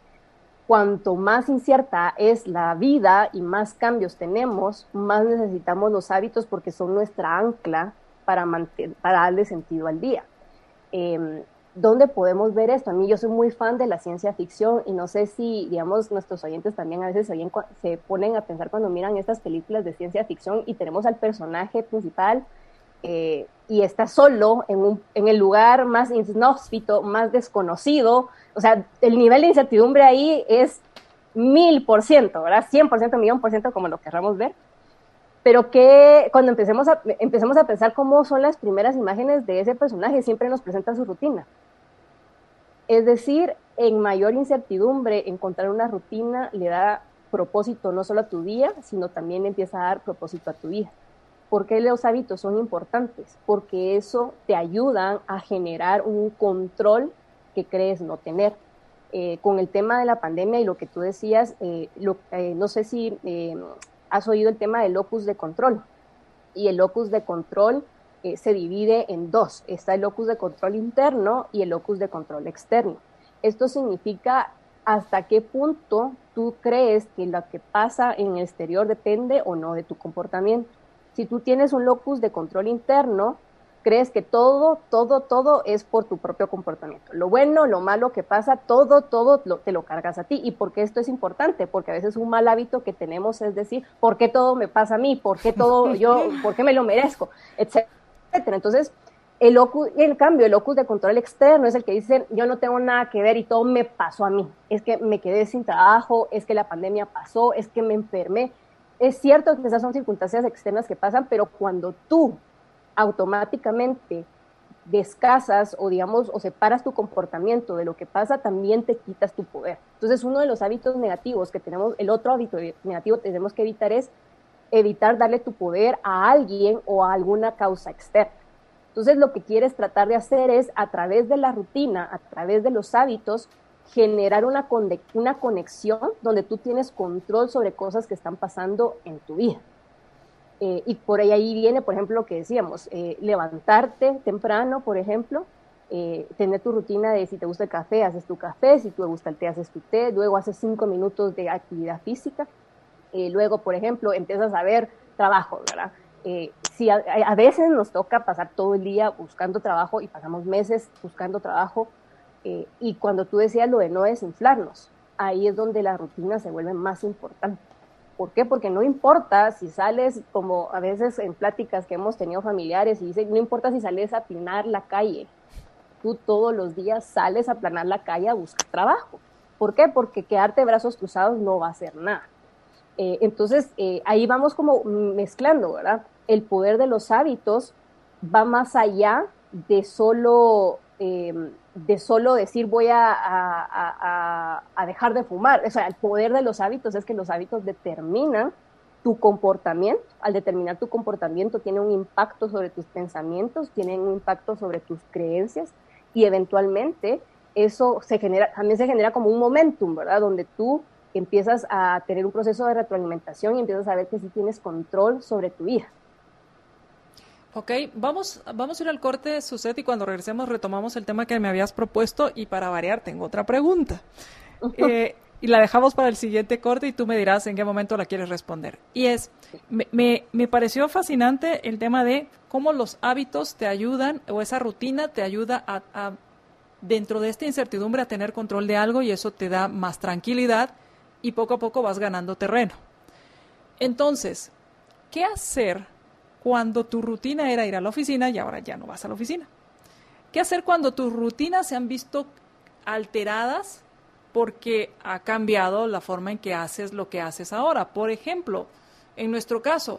Cuanto más incierta es la vida y más cambios tenemos, más necesitamos los hábitos porque son nuestra ancla para, mantener, para darle sentido al día. Eh, ¿Dónde podemos ver esto? A mí yo soy muy fan de la ciencia ficción y no sé si, digamos, nuestros oyentes también a veces oyen, se ponen a pensar cuando miran estas películas de ciencia ficción y tenemos al personaje principal eh, y está solo en, un, en el lugar más inhóspito, más desconocido. O sea, el nivel de incertidumbre ahí es mil por ciento, ¿verdad? Cien por ciento, millón por ciento, como lo querramos ver. Pero que cuando empecemos a, empecemos a pensar cómo son las primeras imágenes de ese personaje, siempre nos presenta su rutina. Es decir, en mayor incertidumbre, encontrar una rutina le da propósito no solo a tu día, sino también empieza a dar propósito a tu vida. ¿Por qué los hábitos son importantes? Porque eso te ayuda a generar un control que crees no tener. Eh, con el tema de la pandemia y lo que tú decías, eh, lo, eh, no sé si... Eh, has oído el tema del locus de control, y el locus de control eh, se divide en dos, está el locus de control interno y el locus de control externo. Esto significa hasta qué punto tú crees que lo que pasa en el exterior depende o no de tu comportamiento. Si tú tienes un locus de control interno, crees que todo, todo, todo es por tu propio comportamiento. Lo bueno, lo malo que pasa, todo, todo lo, te lo cargas a ti. ¿Y por qué esto es importante? Porque a veces un mal hábito que tenemos es decir, ¿por qué todo me pasa a mí? ¿Por qué todo yo, por qué me lo merezco? Etcétera. Entonces, El locus, el cambio, el locus de control externo es el que dice, yo no tengo nada que ver y todo me pasó a mí. Es que me quedé sin trabajo, es que la pandemia pasó, es que me enfermé. Es cierto que esas son circunstancias externas que pasan, pero cuando tú automáticamente descasas o digamos o separas tu comportamiento de lo que pasa, también te quitas tu poder. Entonces, uno de los hábitos negativos que tenemos, el otro hábito negativo que tenemos que evitar es evitar darle tu poder a alguien o a alguna causa externa. Entonces, lo que quieres tratar de hacer es, a través de la rutina, a través de los hábitos, generar una, conde- una conexión donde tú tienes control sobre cosas que están pasando en tu vida. Eh, y por ahí, ahí viene, por ejemplo, lo que decíamos, eh, levantarte temprano, por ejemplo, eh, tener tu rutina de si te gusta el café, haces tu café, si te gusta el té, haces tu té, luego haces cinco minutos de actividad física, eh, luego, por ejemplo, empiezas a ver trabajo, ¿verdad? Eh, si a, a veces nos toca pasar todo el día buscando trabajo y pasamos meses buscando trabajo, eh, y cuando tú decías lo de no desinflarnos, ahí es donde la rutina se vuelve más importante. ¿Por qué? Porque no importa si sales, como a veces en pláticas que hemos tenido familiares, y dicen, no importa si sales a aplanar la calle, tú todos los días sales a aplanar la calle a buscar trabajo. ¿Por qué? Porque quedarte de brazos cruzados no va a hacer nada. Eh, entonces, eh, ahí vamos como mezclando, ¿verdad? El poder de los hábitos va más allá de solo, eh, de solo decir voy a, a, a, a dejar de fumar. O sea, el poder de los hábitos es que los hábitos determinan tu comportamiento. Al determinar tu comportamiento tiene un impacto sobre tus pensamientos, tiene un impacto sobre tus creencias y eventualmente eso se genera, también se genera como un momentum, ¿verdad? Donde tú empiezas a tener un proceso de retroalimentación y empiezas a ver que sí tienes control sobre tu vida. Ok, vamos, vamos a ir al corte, Suzette, y cuando regresemos retomamos el tema que me habías propuesto y para variar tengo otra pregunta. Uh-huh. Eh, y la dejamos para el siguiente corte y tú me dirás en qué momento la quieres responder. Y es, me, me, me pareció fascinante el tema de cómo los hábitos te ayudan o esa rutina te ayuda a, a dentro de esta incertidumbre a tener control de algo y eso te da más tranquilidad y poco a poco vas ganando terreno. Entonces, ¿qué hacer cuando tu rutina era ir a la oficina y ahora ya no vas a la oficina? ¿Qué hacer cuando tus rutinas se han visto alteradas porque ha cambiado la forma en que haces lo que haces ahora? Por ejemplo, en nuestro caso,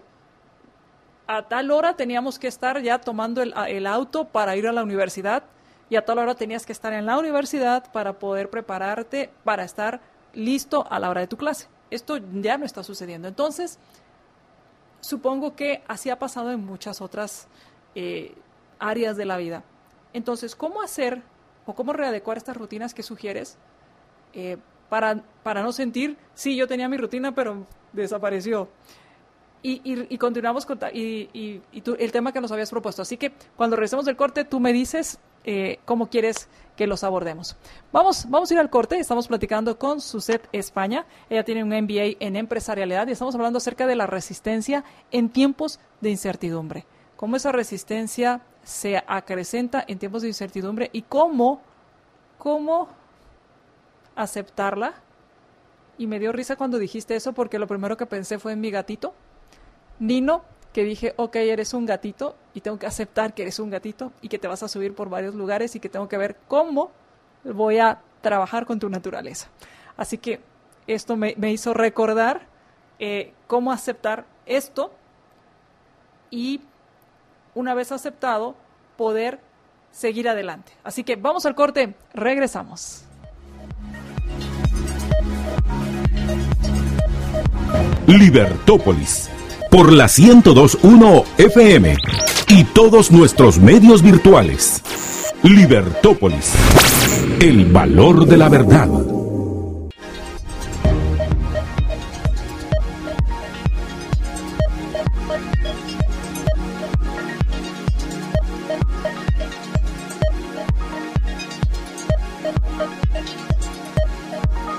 a tal hora teníamos que estar ya tomando el, el auto para ir a la universidad y a tal hora tenías que estar en la universidad para poder prepararte para estar listo a la hora de tu clase. Esto ya no está sucediendo. Entonces, supongo que así ha pasado en muchas otras eh, áreas de la vida. Entonces, ¿cómo hacer o cómo readecuar estas rutinas que sugieres eh, para, para no sentir, sí, yo tenía mi rutina, pero desapareció? Y, y, y continuamos con y, y, y tú, el tema que nos habías propuesto. Así que cuando regresemos del corte, tú me dices eh, cómo quieres que los abordemos. Vamos, vamos a ir al corte. Estamos platicando con Suzette España. Ella tiene un M B A en empresarialidad y estamos hablando acerca de la resistencia en tiempos de incertidumbre. Cómo esa resistencia se acrecenta en tiempos de incertidumbre y cómo, cómo aceptarla. Y me dio risa cuando dijiste eso porque lo primero que pensé fue en mi gatito, Nino, que dije, ok, eres un gatito y tengo que aceptar que eres un gatito y que te vas a subir por varios lugares y que tengo que ver cómo voy a trabajar con tu naturaleza. Así que esto me, me hizo recordar eh, cómo aceptar esto y una vez aceptado, poder seguir adelante. Así que vamos al corte, regresamos. Libertópolis, por la ciento dos punto uno F M y todos nuestros medios virtuales. Libertópolis, el valor de la verdad.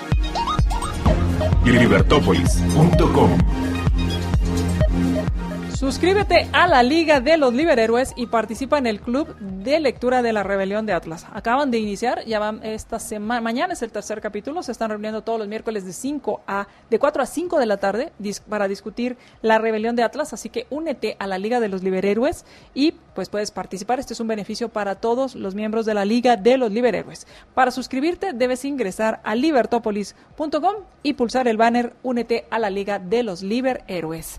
libertópolis punto com. Suscríbete a la Liga de los Liberhéroes y participa en el Club de Lectura de la Rebelión de Atlas. Acaban de iniciar, ya van esta semana, mañana es el tercer capítulo, se están reuniendo todos los miércoles de cinco a de cuatro a cinco de la tarde dis, para discutir la Rebelión de Atlas, así que únete a la Liga de los Liberhéroes y pues puedes participar. Este es un beneficio para todos los miembros de la Liga de los Liberhéroes. Para suscribirte debes ingresar a libertopolis punto com y pulsar el banner Únete a la Liga de los Liberhéroes.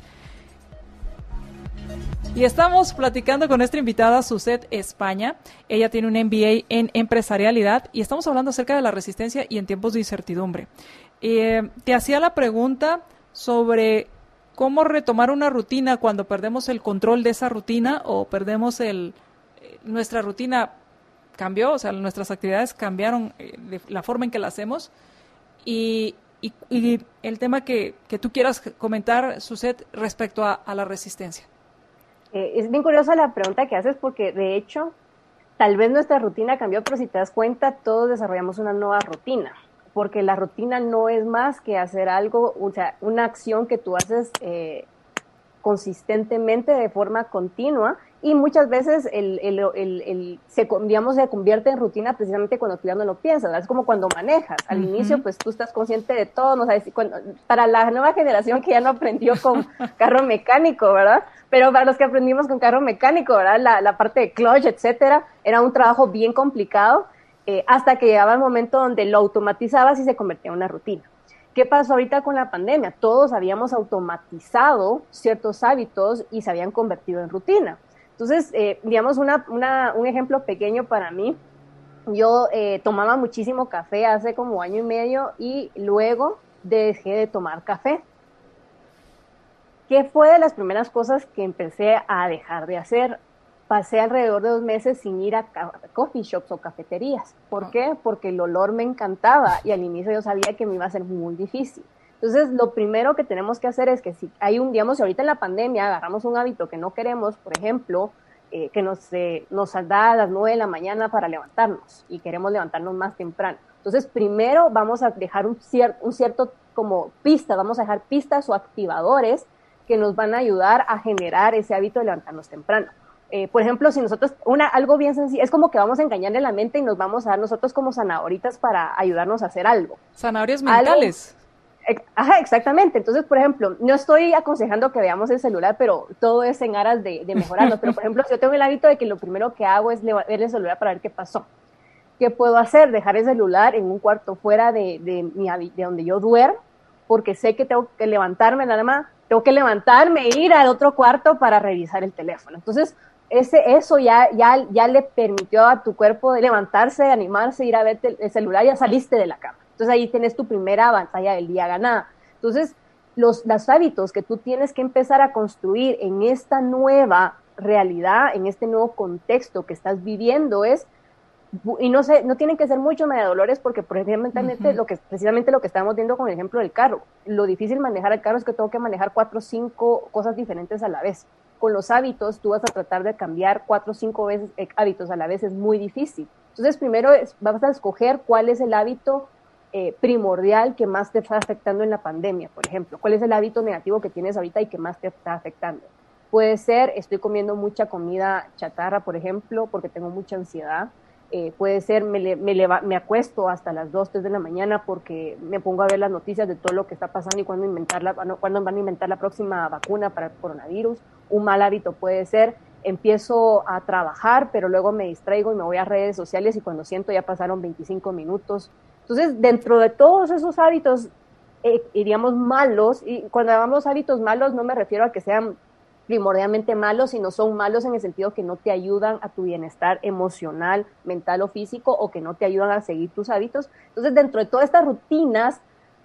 Y estamos platicando con nuestra invitada, Suzette España. Ella tiene un M B A en empresarialidad y estamos hablando acerca de la resistencia y en tiempos de incertidumbre. Eh, te hacía la pregunta sobre cómo retomar una rutina cuando perdemos el control de esa rutina o perdemos el... Eh, nuestra rutina cambió, o sea, nuestras actividades cambiaron eh, de la forma en que la hacemos. Y, y, y el tema que, que tú quieras comentar, Suzette, respecto a, a la resistencia. Eh, es bien curiosa la pregunta que haces porque, de hecho, tal vez nuestra rutina cambió, pero si te das cuenta, todos desarrollamos una nueva rutina, porque la rutina no es más que hacer algo, o sea, una acción que tú haces eh, consistentemente, de forma continua, y muchas veces el, el, el, el, se, digamos, se convierte en rutina precisamente cuando tú ya no lo piensas, ¿verdad? Es como cuando manejas. Al uh-huh. inicio, pues tú estás consciente de todo, no sabes, cuando, para la nueva generación que ya no aprendió con carro mecánico, ¿verdad? Pero para los que aprendimos con carro mecánico, ¿verdad? La, la parte de clutch, etcétera, era un trabajo bien complicado, eh, hasta que llegaba el momento donde lo automatizabas y se convertía en una rutina. ¿Qué pasó ahorita con la pandemia? Todos habíamos automatizado ciertos hábitos y se habían convertido en rutina. Entonces, eh, digamos, una, una, un ejemplo pequeño para mí, yo eh, tomaba muchísimo café hace como año y medio y luego dejé de tomar café. ¿Qué fue de las primeras cosas que empecé a dejar de hacer? Pasé alrededor de dos meses sin ir a coffee shops o cafeterías. ¿Por qué? Porque el olor me encantaba y al inicio yo sabía que me iba a ser muy difícil. Entonces, lo primero que tenemos que hacer es que si hay un, digamos, ahorita en la pandemia agarramos un hábito que no queremos, por ejemplo, eh, que nos, eh, nos da a las nueve de la mañana para levantarnos y queremos levantarnos más temprano. Entonces, primero vamos a dejar un, cier- un cierto como pista, vamos a dejar pistas o activadores que nos van a ayudar a generar ese hábito de levantarnos temprano. Eh, por ejemplo, si nosotros, una, algo bien sencillo, es como que vamos a engañarle la mente y nos vamos a dar nosotros como zanahoritas para ayudarnos a hacer algo. Zanahorias mentales. Algo, Ajá, exactamente. Entonces, por ejemplo, no estoy aconsejando que veamos el celular, pero todo es en aras de, de mejorarlo. Pero, por ejemplo, si yo tengo el hábito de que lo primero que hago es ver el celular para ver qué pasó. ¿Qué puedo hacer? Dejar el celular en un cuarto fuera de, de, mi, de donde yo duermo, porque sé que tengo que levantarme, nada más, tengo que levantarme e ir al otro cuarto para revisar el teléfono. Entonces, ese, eso ya, ya, ya le permitió a tu cuerpo de levantarse, de animarse, ir a ver el celular, ya saliste de la cama. Entonces ahí tienes tu primera batalla del día ganada. Entonces, los, los hábitos que tú tienes que empezar a construir en esta nueva realidad, en este nuevo contexto que estás viviendo es, y no sé, no tienen que ser muchos mediadolores porque precisamente, uh-huh. lo que, precisamente lo que estamos viendo con el ejemplo del carro, lo difícil manejar el carro es que tengo que manejar cuatro o cinco cosas diferentes a la vez. Con los hábitos, tú vas a tratar de cambiar cuatro o cinco veces eh, hábitos a la vez, es muy difícil. Entonces, primero es, vas a escoger cuál es el hábito Eh, primordial que más te está afectando en la pandemia, por ejemplo. ¿Cuál es el hábito negativo que tienes ahorita y que más te está afectando? Puede ser, estoy comiendo mucha comida chatarra, por ejemplo, porque tengo mucha ansiedad. Eh, puede ser, me, le, me, leva, me acuesto hasta las dos, tres de la mañana porque me pongo a ver las noticias de todo lo que está pasando y cuándo, inventar la, cuándo van a inventar la próxima vacuna para el coronavirus. Un mal hábito puede ser, empiezo a trabajar, pero luego me distraigo y me voy a redes sociales y cuando siento ya pasaron veinticinco minutos. Entonces, dentro de todos esos hábitos, eh, diríamos malos, y cuando hablamos hábitos malos no me refiero a que sean primordialmente malos, sino son malos en el sentido que no te ayudan a tu bienestar emocional, mental o físico, o que no te ayudan a seguir tus hábitos. Entonces, dentro de todas estas rutinas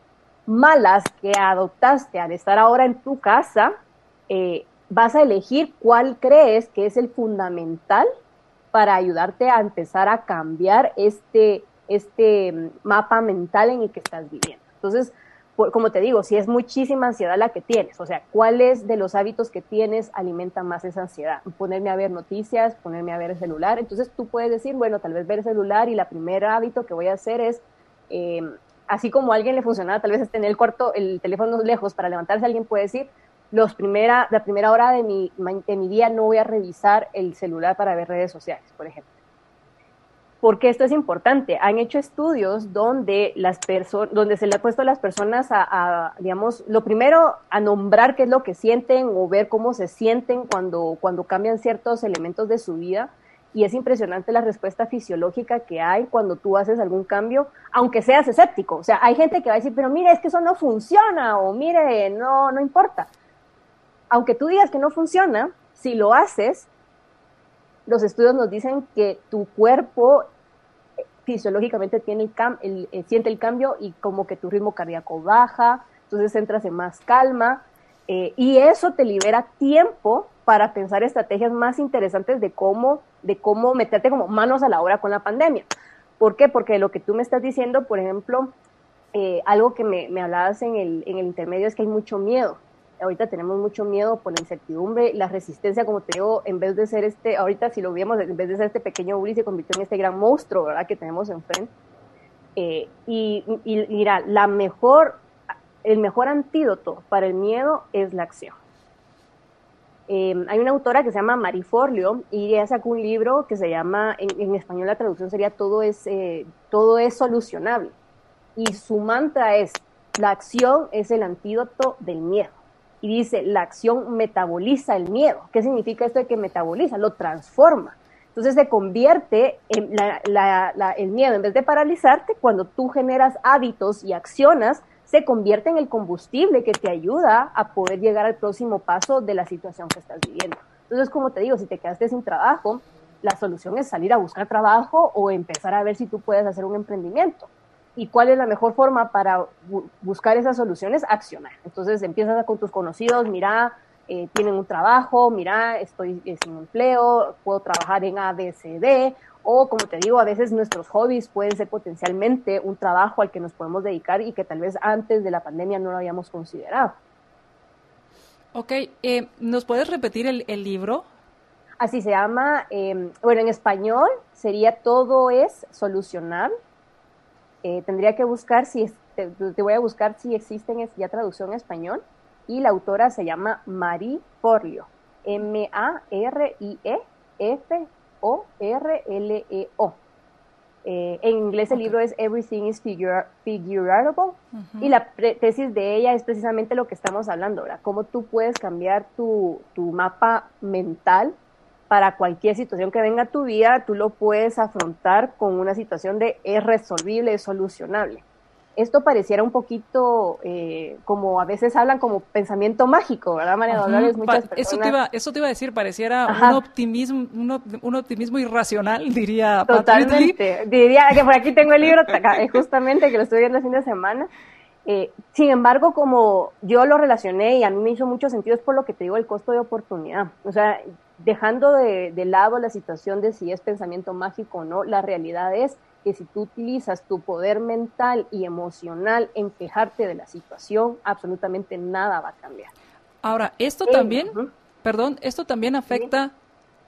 malas que adoptaste al estar ahora en tu casa, eh, vas a elegir cuál crees que es el fundamental para ayudarte a empezar a cambiar este este mapa mental en el que estás viviendo. Entonces, por, como te digo, si es muchísima ansiedad la que tienes, o sea, ¿cuáles de los hábitos que tienes alimentan más esa ansiedad? Ponerme a ver noticias, ponerme a ver el celular. Entonces, tú puedes decir, bueno, tal vez ver el celular y el primer hábito que voy a hacer es, eh, así como a alguien le funcionaba, tal vez es tener el cuarto, el teléfono lejos para levantarse, alguien puede decir, los primera, la primera hora de mi, de mi día no voy a revisar el celular para ver redes sociales, por ejemplo. Porque esto es importante. Han hecho estudios donde, las donde se le ha puesto a las personas a, a, digamos, lo primero, a nombrar qué es lo que sienten o ver cómo se sienten cuando, cuando cambian ciertos elementos de su vida. Y es impresionante la respuesta fisiológica que hay cuando tú haces algún cambio, aunque seas escéptico. O sea, hay gente que va a decir, pero mire, es que eso no funciona, o mire, no, no importa. Aunque tú digas que no funciona, si lo haces, los estudios nos dicen que tu cuerpo fisiológicamente tiene el cam el, eh, siente el cambio y como que tu ritmo cardíaco baja, entonces entras en más calma, eh, y eso te libera tiempo para pensar estrategias más interesantes de cómo, de cómo meterte como manos a la obra con la pandemia. ¿Por qué? Porque lo que tú me estás diciendo, por ejemplo, eh, algo que me, me hablabas en el, en el intermedio es que hay mucho miedo. Ahorita tenemos mucho miedo por la incertidumbre, la resistencia, como te digo, en vez de ser este, ahorita si lo vemos, en vez de ser este pequeño Uri, se convirtió en este gran monstruo, ¿verdad?, que tenemos enfrente. Eh, y, y mira, la mejor, el mejor antídoto para el miedo es la acción. Eh, hay una autora que se llama Marie Forleo y ella sacó un libro que se llama, en, en español la traducción sería Todo es, eh, todo es solucionable. Y su mantra es, la acción es el antídoto del miedo. Y dice, la acción metaboliza el miedo. ¿Qué significa esto de que metaboliza? Lo transforma. Entonces se convierte en la, la, la, el miedo, en vez de paralizarte, cuando tú generas hábitos y accionas, se convierte en el combustible que te ayuda a poder llegar al próximo paso de la situación que estás viviendo. Entonces, como te digo, si te quedaste sin trabajo, la solución es salir a buscar trabajo o empezar a ver si tú puedes hacer un emprendimiento. ¿Y cuál es la mejor forma para bu buscar esas soluciones? Accionar. Entonces empiezas con tus conocidos, mira, eh, tienen un trabajo, mira, estoy eh, sin empleo, puedo trabajar en A, B, C, D, o como te digo, a veces nuestros hobbies pueden ser potencialmente un trabajo al que nos podemos dedicar y que tal vez antes de la pandemia no lo habíamos considerado. Ok, eh, ¿nos puedes repetir el, el libro? Así se llama, eh, bueno, en español sería Todo es solucionable. Eh, tendría que buscar si, te, te voy a buscar si existen ya traducción en español, y la autora se llama Marie Forleo, M A R I E F O R L E O. Eh, en inglés el okay. libro es Everything is figure, Figurable, uh-huh. y la tesis de ella es precisamente lo que estamos hablando, ¿verdad? Cómo tú puedes cambiar tu, tu mapa mental para cualquier situación que venga a tu vida, tú lo puedes afrontar con una situación de es resolvible, es solucionable. Esto pareciera un poquito eh, como a veces hablan como pensamiento mágico, ¿verdad, María Dolores? Muchas pa eso, te iba, eso te iba a decir, pareciera un optimismo, un, un optimismo irracional, diría Totalmente, diría que por aquí tengo el libro, justamente que lo estoy viendo el fin de semana. Eh, sin embargo, como yo lo relacioné y a mí me hizo mucho sentido, es por lo que te digo el costo de oportunidad. O sea, dejando de, de lado la situación de si es pensamiento mágico o no, la realidad es que si tú utilizas tu poder mental y emocional en quejarte de la situación, absolutamente nada va a cambiar. Ahora, esto eh, también, uh-huh. perdón, esto también afecta, ¿sí?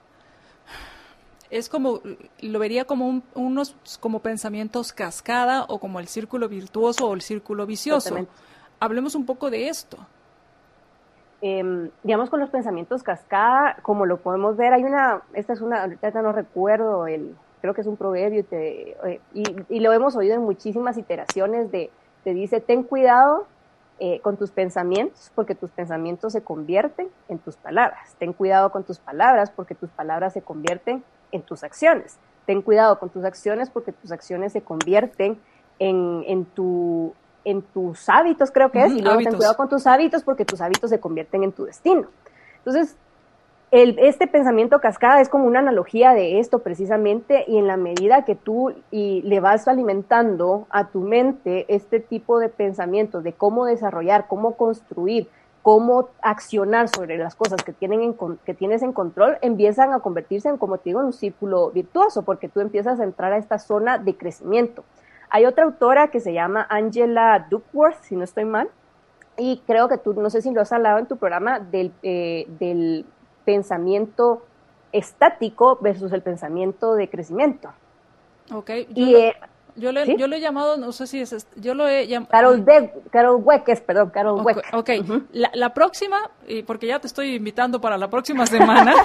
Es como, lo vería como un, unos como pensamientos cascada o como el círculo virtuoso o el círculo vicioso. Totalmente. Hablemos un poco de esto. Eh, digamos, con los pensamientos cascada, como lo podemos ver, hay una, esta es una, ahorita no recuerdo, el, creo que es un proverbio, te, eh, y, y lo hemos oído en muchísimas iteraciones de, te dice, ten cuidado eh, con tus pensamientos, porque tus pensamientos se convierten en tus palabras. Ten cuidado con tus palabras, porque tus palabras se convierten en tus acciones. Ten cuidado con tus acciones, porque tus acciones se convierten en, en tu... en tus hábitos, creo que es, uh-huh, y luego hábitos. Ten cuidado con tus hábitos porque tus hábitos se convierten en tu destino. Entonces, el, este pensamiento cascada es como una analogía de esto precisamente, y en la medida que tú y le vas alimentando a tu mente este tipo de pensamientos de cómo desarrollar, cómo construir, cómo accionar sobre las cosas que, tienen en, que tienes en control, empiezan a convertirse en, como te digo, en un círculo virtuoso, porque tú empiezas a entrar a esta zona de crecimiento. Hay otra autora que se llama Angela Duckworth, si no estoy mal, y creo que tú, no sé si lo has hablado en tu programa, del, eh, del pensamiento estático versus el pensamiento de crecimiento. Ok. Y, eh, Yo le, ¿Sí? yo lo he llamado, no sé si es, yo lo he llamado... Carol, de, Carol Weckes, perdón, Carol Ok, Weck. okay. Uh-huh. la, la próxima, y porque ya te estoy invitando para la próxima semana,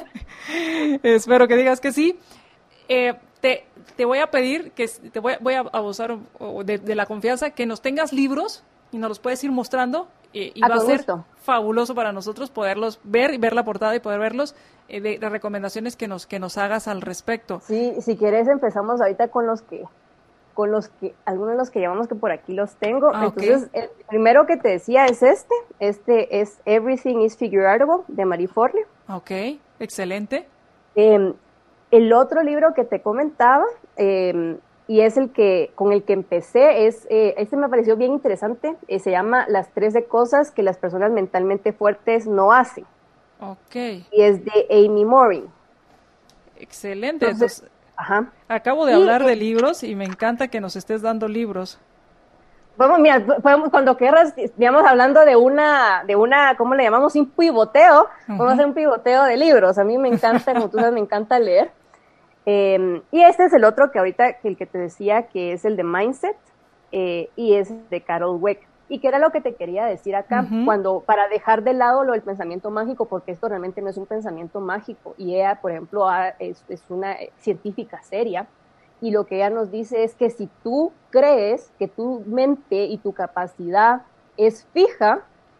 espero que digas que sí, eh, te, te voy a pedir, que te voy, voy a abusar de, de la confianza, que nos tengas libros y nos los puedes ir mostrando, eh, y Ah, va a con ser gusto. fabuloso para nosotros poderlos ver y ver la portada y poder verlos, eh, de las recomendaciones que nos, que nos hagas al respecto. Sí, si quieres empezamos ahorita con los que, con los que, algunos de los que llamamos que por aquí los tengo. Ah, Entonces, okay. el primero que te decía es este, este es Everything is Figureoutable, de Marie Forleo. Ok, excelente. Eh, el otro libro que te comentaba, eh, y es el que, con el que empecé, es, eh, este me pareció bien interesante, eh, se llama Las trece cosas que las personas mentalmente fuertes no hacen. Ok. Y es de Amy Morin. Excelente. Entonces, Entonces, ajá. acabo de Y, hablar eh, de libros y me encanta que nos estés dando libros. Vamos, mira, podemos, cuando quieras, digamos, hablando de una, de una, ¿cómo le llamamos? Un pivoteo, Uh-huh. vamos a hacer un pivoteo de libros. A mí me encanta, como tú sabes, me encanta leer. Eh, y este es el otro que ahorita, el que te decía, que es el de Mindset, eh, y es de Carol Weck. Y que era lo que te quería decir acá, Uh-huh. cuando, para dejar de lado lo del pensamiento mágico, porque esto realmente no es un pensamiento mágico. Y ella, por ejemplo, ha, es, es una científica seria, y lo que ella nos dice es que si tú crees que tu mente y tu capacidad es fija,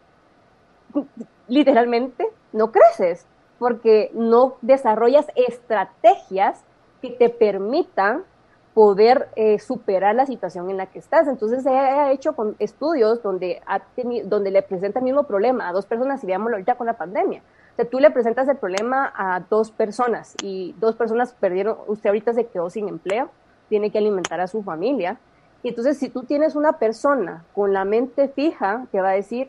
literalmente no creces, porque no desarrollas estrategias que te permitan poder eh, superar la situación en la que estás. Entonces ella ha hecho con estudios donde, ha tenido, donde le presenta el mismo problema a dos personas, y veámoslo ahorita con la pandemia. O sea, tú le presentas el problema a dos personas y dos personas perdieron, usted ahorita se quedó sin empleo, tiene que alimentar a su familia. Y entonces si tú tienes una persona con la mente fija, te va a decir,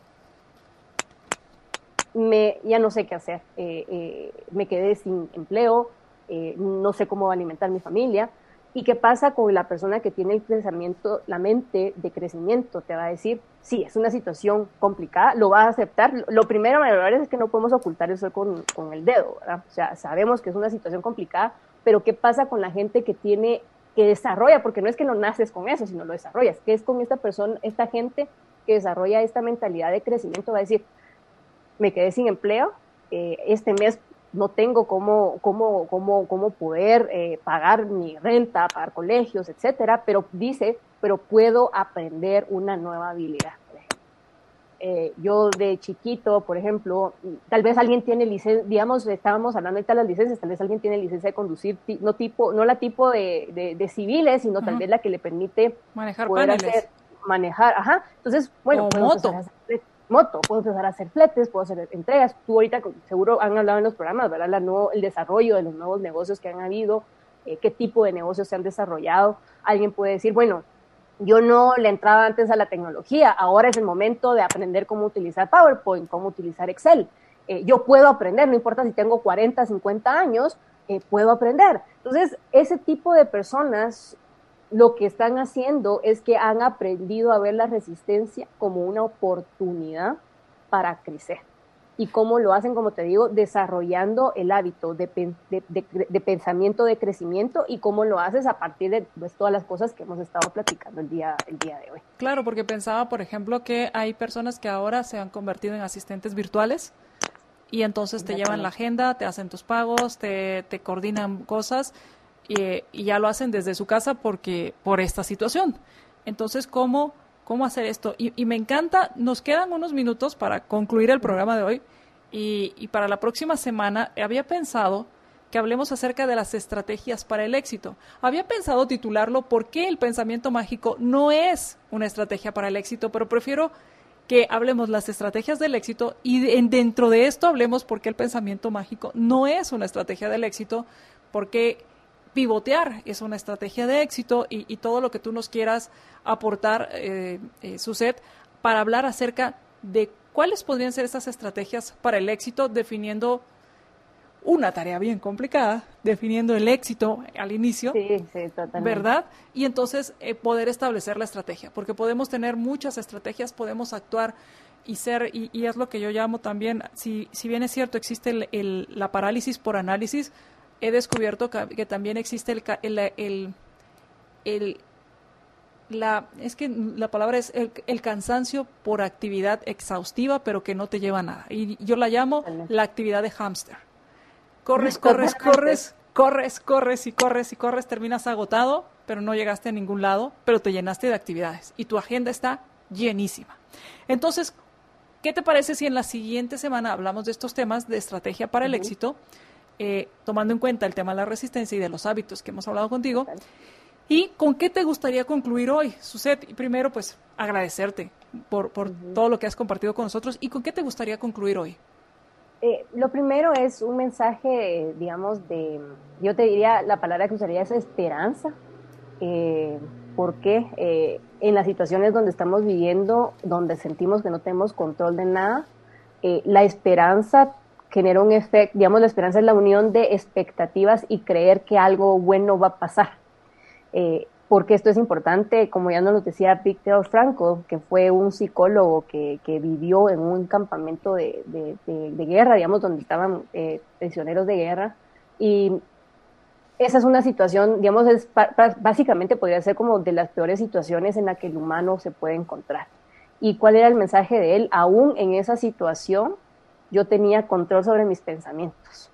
me, ya no sé qué hacer, eh, eh, me quedé sin empleo, eh, no sé cómo alimentar a mi familia. ¿Y qué pasa con la persona que tiene el pensamiento, la mente de crecimiento? Te va a decir, sí, es una situación complicada, lo va a aceptar. Lo primero, María, es que no podemos ocultar eso con, con el dedo, ¿verdad? O sea, sabemos que es una situación complicada, pero ¿qué pasa con la gente que tiene, que desarrolla? Porque no es que no naces con eso, sino lo desarrollas. ¿Qué es con esta persona, esta gente que desarrolla esta mentalidad de crecimiento? Va a decir, me quedé sin empleo, eh, este mes no tengo cómo, cómo, cómo, cómo poder eh, pagar mi renta, pagar colegios, etcétera, pero dice, pero puedo aprender una nueva habilidad. Eh, yo de chiquito, por ejemplo, tal vez alguien tiene licencia, digamos, estábamos hablando ahorita de las licencias, tal vez alguien tiene licencia de conducir, no tipo, no la tipo de, de, de civiles, sino uh-huh. tal vez la que le permite manejar poder paneles. hacer, manejar, ajá, entonces, bueno, o moto. moto, puedo empezar a hacer fletes, puedo hacer entregas. Tú ahorita seguro han hablado en los programas, ¿verdad? La nuevo, el desarrollo de los nuevos negocios que han habido, eh, qué tipo de negocios se han desarrollado. Alguien puede decir, bueno, yo no le entraba antes a la tecnología, ahora es el momento de aprender cómo utilizar PowerPoint, cómo utilizar Excel. Eh, yo puedo aprender, no importa si tengo cuarenta, cincuenta años, eh, puedo aprender. Entonces, ese tipo de personas lo que están haciendo es que han aprendido a ver la resistencia como una oportunidad para crecer. ¿Y cómo lo hacen? Como te digo, desarrollando el hábito de, de, de, de pensamiento de crecimiento. ¿Y cómo lo haces? A partir de pues, todas las cosas que hemos estado platicando el día, el día de hoy. Claro, porque pensaba, por ejemplo, que hay personas que ahora se han convertido en asistentes virtuales y entonces te llevan la agenda, te hacen tus pagos, te, te coordinan cosas. Y, y ya lo hacen desde su casa porque por esta situación. Entonces, ¿cómo, cómo hacer esto? Y, y me encanta, nos quedan unos minutos para concluir el programa de hoy y, y para la próxima semana había pensado que hablemos acerca de las estrategias para el éxito. Había pensado titularlo ¿Por qué el pensamiento mágico no es una estrategia para el éxito? Pero prefiero que hablemos las estrategias del éxito y de, dentro de esto hablemos por qué el pensamiento mágico no es una estrategia del éxito, porque pivotear es una estrategia de éxito y, y todo lo que tú nos quieras aportar, eh, eh, Suzette, para hablar acerca de cuáles podrían ser esas estrategias para el éxito, definiendo una tarea bien complicada, definiendo el éxito al inicio, sí, sí, totalmente. ¿Verdad? Y entonces eh, poder establecer la estrategia, porque podemos tener muchas estrategias, podemos actuar y ser, y, y es lo que yo llamo también, si, si bien es cierto, existe el, el, la parálisis por análisis, he descubierto que, que también existe el, el, el, el, la, es que la palabra es el, el cansancio por actividad exhaustiva, pero que no te lleva a nada. Y yo la llamo la actividad de hámster. Corres, corres, corres, corres, corres y corres y corres, terminas agotado, pero no llegaste a ningún lado, pero te llenaste de actividades y tu agenda está llenísima. Entonces, ¿qué te parece si en la siguiente semana hablamos de estos temas de estrategia para el uh-huh. éxito, eh, tomando en cuenta el tema de la resistencia y de los hábitos que hemos hablado contigo? Vale. ¿Y con qué te gustaría concluir hoy, Suzette? Y primero, pues, agradecerte por, por uh-huh. todo lo que has compartido con nosotros. ¿Y con qué te gustaría concluir hoy? Eh, lo primero es un mensaje, digamos, de, yo te diría, la palabra que usaría es esperanza, eh, porque eh, en las situaciones donde estamos viviendo, donde sentimos que no tenemos control de nada, eh, la esperanza genera un efecto, digamos, la esperanza es la unión de expectativas y creer que algo bueno va a pasar. Eh, porque esto es importante, como ya nos lo decía Viktor Frankl, que fue un psicólogo que, que vivió en un campamento de, de, de, de guerra, digamos, donde estaban eh, prisioneros de guerra, y esa es una situación, digamos, es básicamente podría ser como de las peores situaciones en las que el humano se puede encontrar. ¿Y cuál era el mensaje de él? Aún en esa situación, yo tenía control sobre mis pensamientos.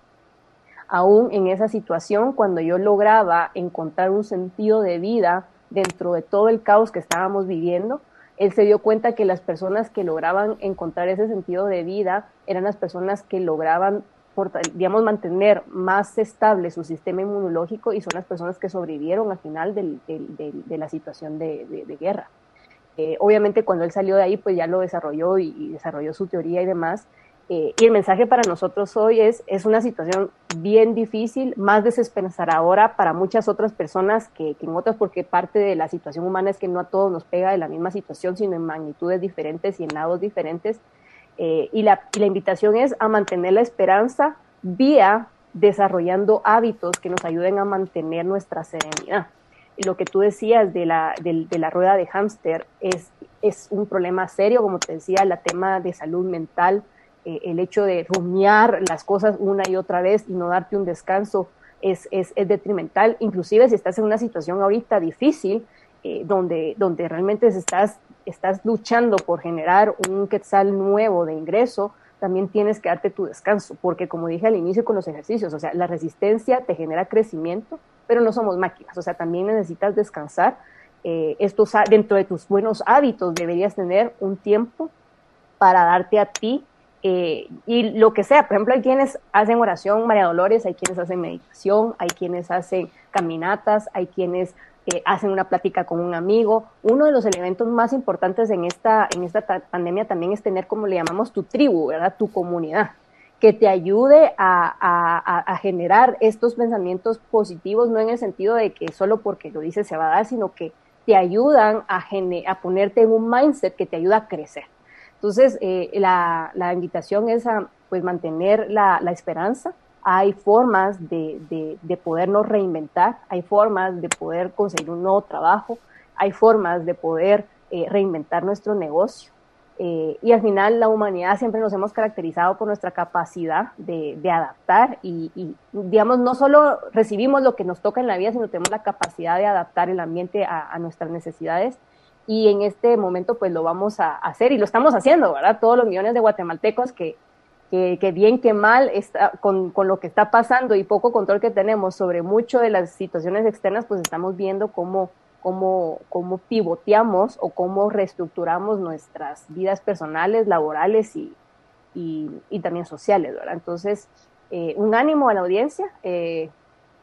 Aún en esa situación, cuando yo lograba encontrar un sentido de vida dentro de todo el caos que estábamos viviendo, él se dio cuenta que las personas que lograban encontrar ese sentido de vida eran las personas que lograban, digamos, mantener más estable su sistema inmunológico, y son las personas que sobrevivieron al final del, del, del, de la situación de, de, de guerra. Eh, obviamente, cuando él salió de ahí, pues ya lo desarrolló y, y desarrolló su teoría y demás. Eh, y el mensaje para nosotros hoy es, es una situación bien difícil, más desesperanzadora para muchas otras personas que, que en otras, porque parte de la situación humana es que no a todos nos pega de la misma situación, sino en magnitudes diferentes y en lados diferentes. Eh, y, la, y la invitación es a mantener la esperanza vía desarrollando hábitos que nos ayuden a mantener nuestra serenidad. Y lo que tú decías de la, de, de la rueda de hámster es, es un problema serio, como te decía, el tema de salud mental. Eh, el hecho de rumiar las cosas una y otra vez y no darte un descanso es, es, es detrimental, inclusive si estás en una situación ahorita difícil, eh, donde, donde realmente estás, estás luchando por generar un quetzal nuevo de ingreso, también tienes que darte tu descanso, porque como dije al inicio con los ejercicios, o sea, la resistencia te genera crecimiento, pero no somos máquinas, o sea, también necesitas descansar. Eh, estos, dentro de tus buenos hábitos deberías tener un tiempo para darte a ti. Eh, y lo que sea, por ejemplo, hay quienes hacen oración, María Dolores, hay quienes hacen meditación, hay quienes hacen caminatas, hay quienes eh, hacen una plática con un amigo. Uno de los elementos más importantes en esta, en esta ta- pandemia también es tener, como le llamamos, tu tribu, ¿verdad? Tu comunidad, que te ayude a, a, a generar estos pensamientos positivos, no en el sentido de que solo porque lo dices se va a dar, sino que te ayudan a, gener- a ponerte en un mindset que te ayuda a crecer. Entonces, eh, la, la invitación es a pues, mantener la, la esperanza. Hay formas de, de, de podernos reinventar, hay formas de poder conseguir un nuevo trabajo, hay formas de poder eh, reinventar nuestro negocio. Eh, y al final, la humanidad siempre nos hemos caracterizado por nuestra capacidad de, de adaptar y, y, digamos, no solo recibimos lo que nos toca en la vida, sino tenemos la capacidad de adaptar el ambiente a, a nuestras necesidades. Y en este momento pues lo vamos a hacer y lo estamos haciendo, ¿verdad? Todos los millones de guatemaltecos que, que, que bien que mal está, con, con lo que está pasando y poco control que tenemos sobre mucho de las situaciones externas, pues estamos viendo cómo, cómo, cómo pivoteamos o cómo reestructuramos nuestras vidas personales, laborales y, y, y también sociales, ¿verdad? Entonces, eh, un ánimo a la audiencia. Eh,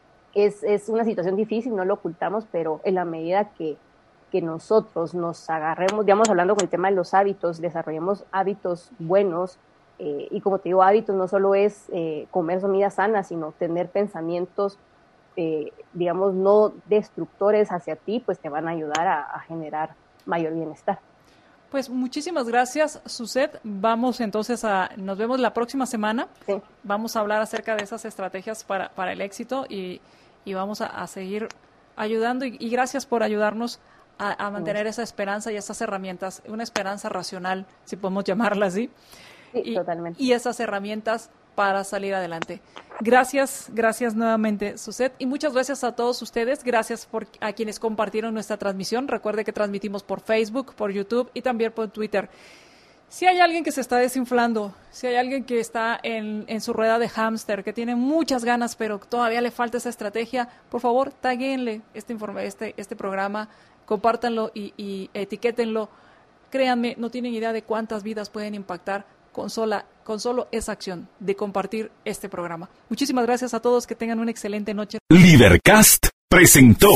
es, es una situación difícil, no lo ocultamos, pero en la medida que que nosotros nos agarremos, digamos, hablando con el tema de los hábitos, desarrollemos hábitos buenos, eh, y como te digo, hábitos no solo es eh, comer comida sana, sino tener pensamientos, eh, digamos, no destructores hacia ti, pues te van a ayudar a, a generar mayor bienestar. Pues muchísimas gracias, Suzette. Vamos entonces a, nos vemos la próxima semana. Sí. Vamos a hablar acerca de esas estrategias para, para el éxito y, y vamos a, a seguir ayudando y, y gracias por ayudarnos A, a mantener esa esperanza y esas herramientas, una esperanza racional, si podemos llamarla así. Sí, y, totalmente. Y esas herramientas para salir adelante. Gracias, gracias nuevamente, Suset, y muchas gracias a todos ustedes. Gracias por a quienes compartieron nuestra transmisión. Recuerde que transmitimos por Facebook, por YouTube y también por Twitter. Si hay alguien que se está desinflando, si hay alguien que está en, en su rueda de hámster, que tiene muchas ganas, pero todavía le falta esa estrategia, por favor, taguéenle este, informe, este, este programa, compártanlo y, y etiquétenlo. Créanme, no tienen idea de cuántas vidas pueden impactar con, sola, con solo esa acción de compartir este programa. Muchísimas gracias a todos, que tengan una excelente noche. Libercast presentó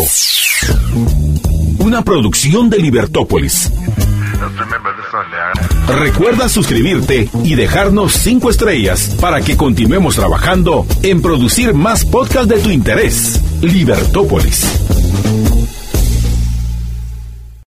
una producción de Libertópolis. Recuerda suscribirte y dejarnos cinco estrellas para que continuemos trabajando en producir más podcasts de tu interés. Libertópolis.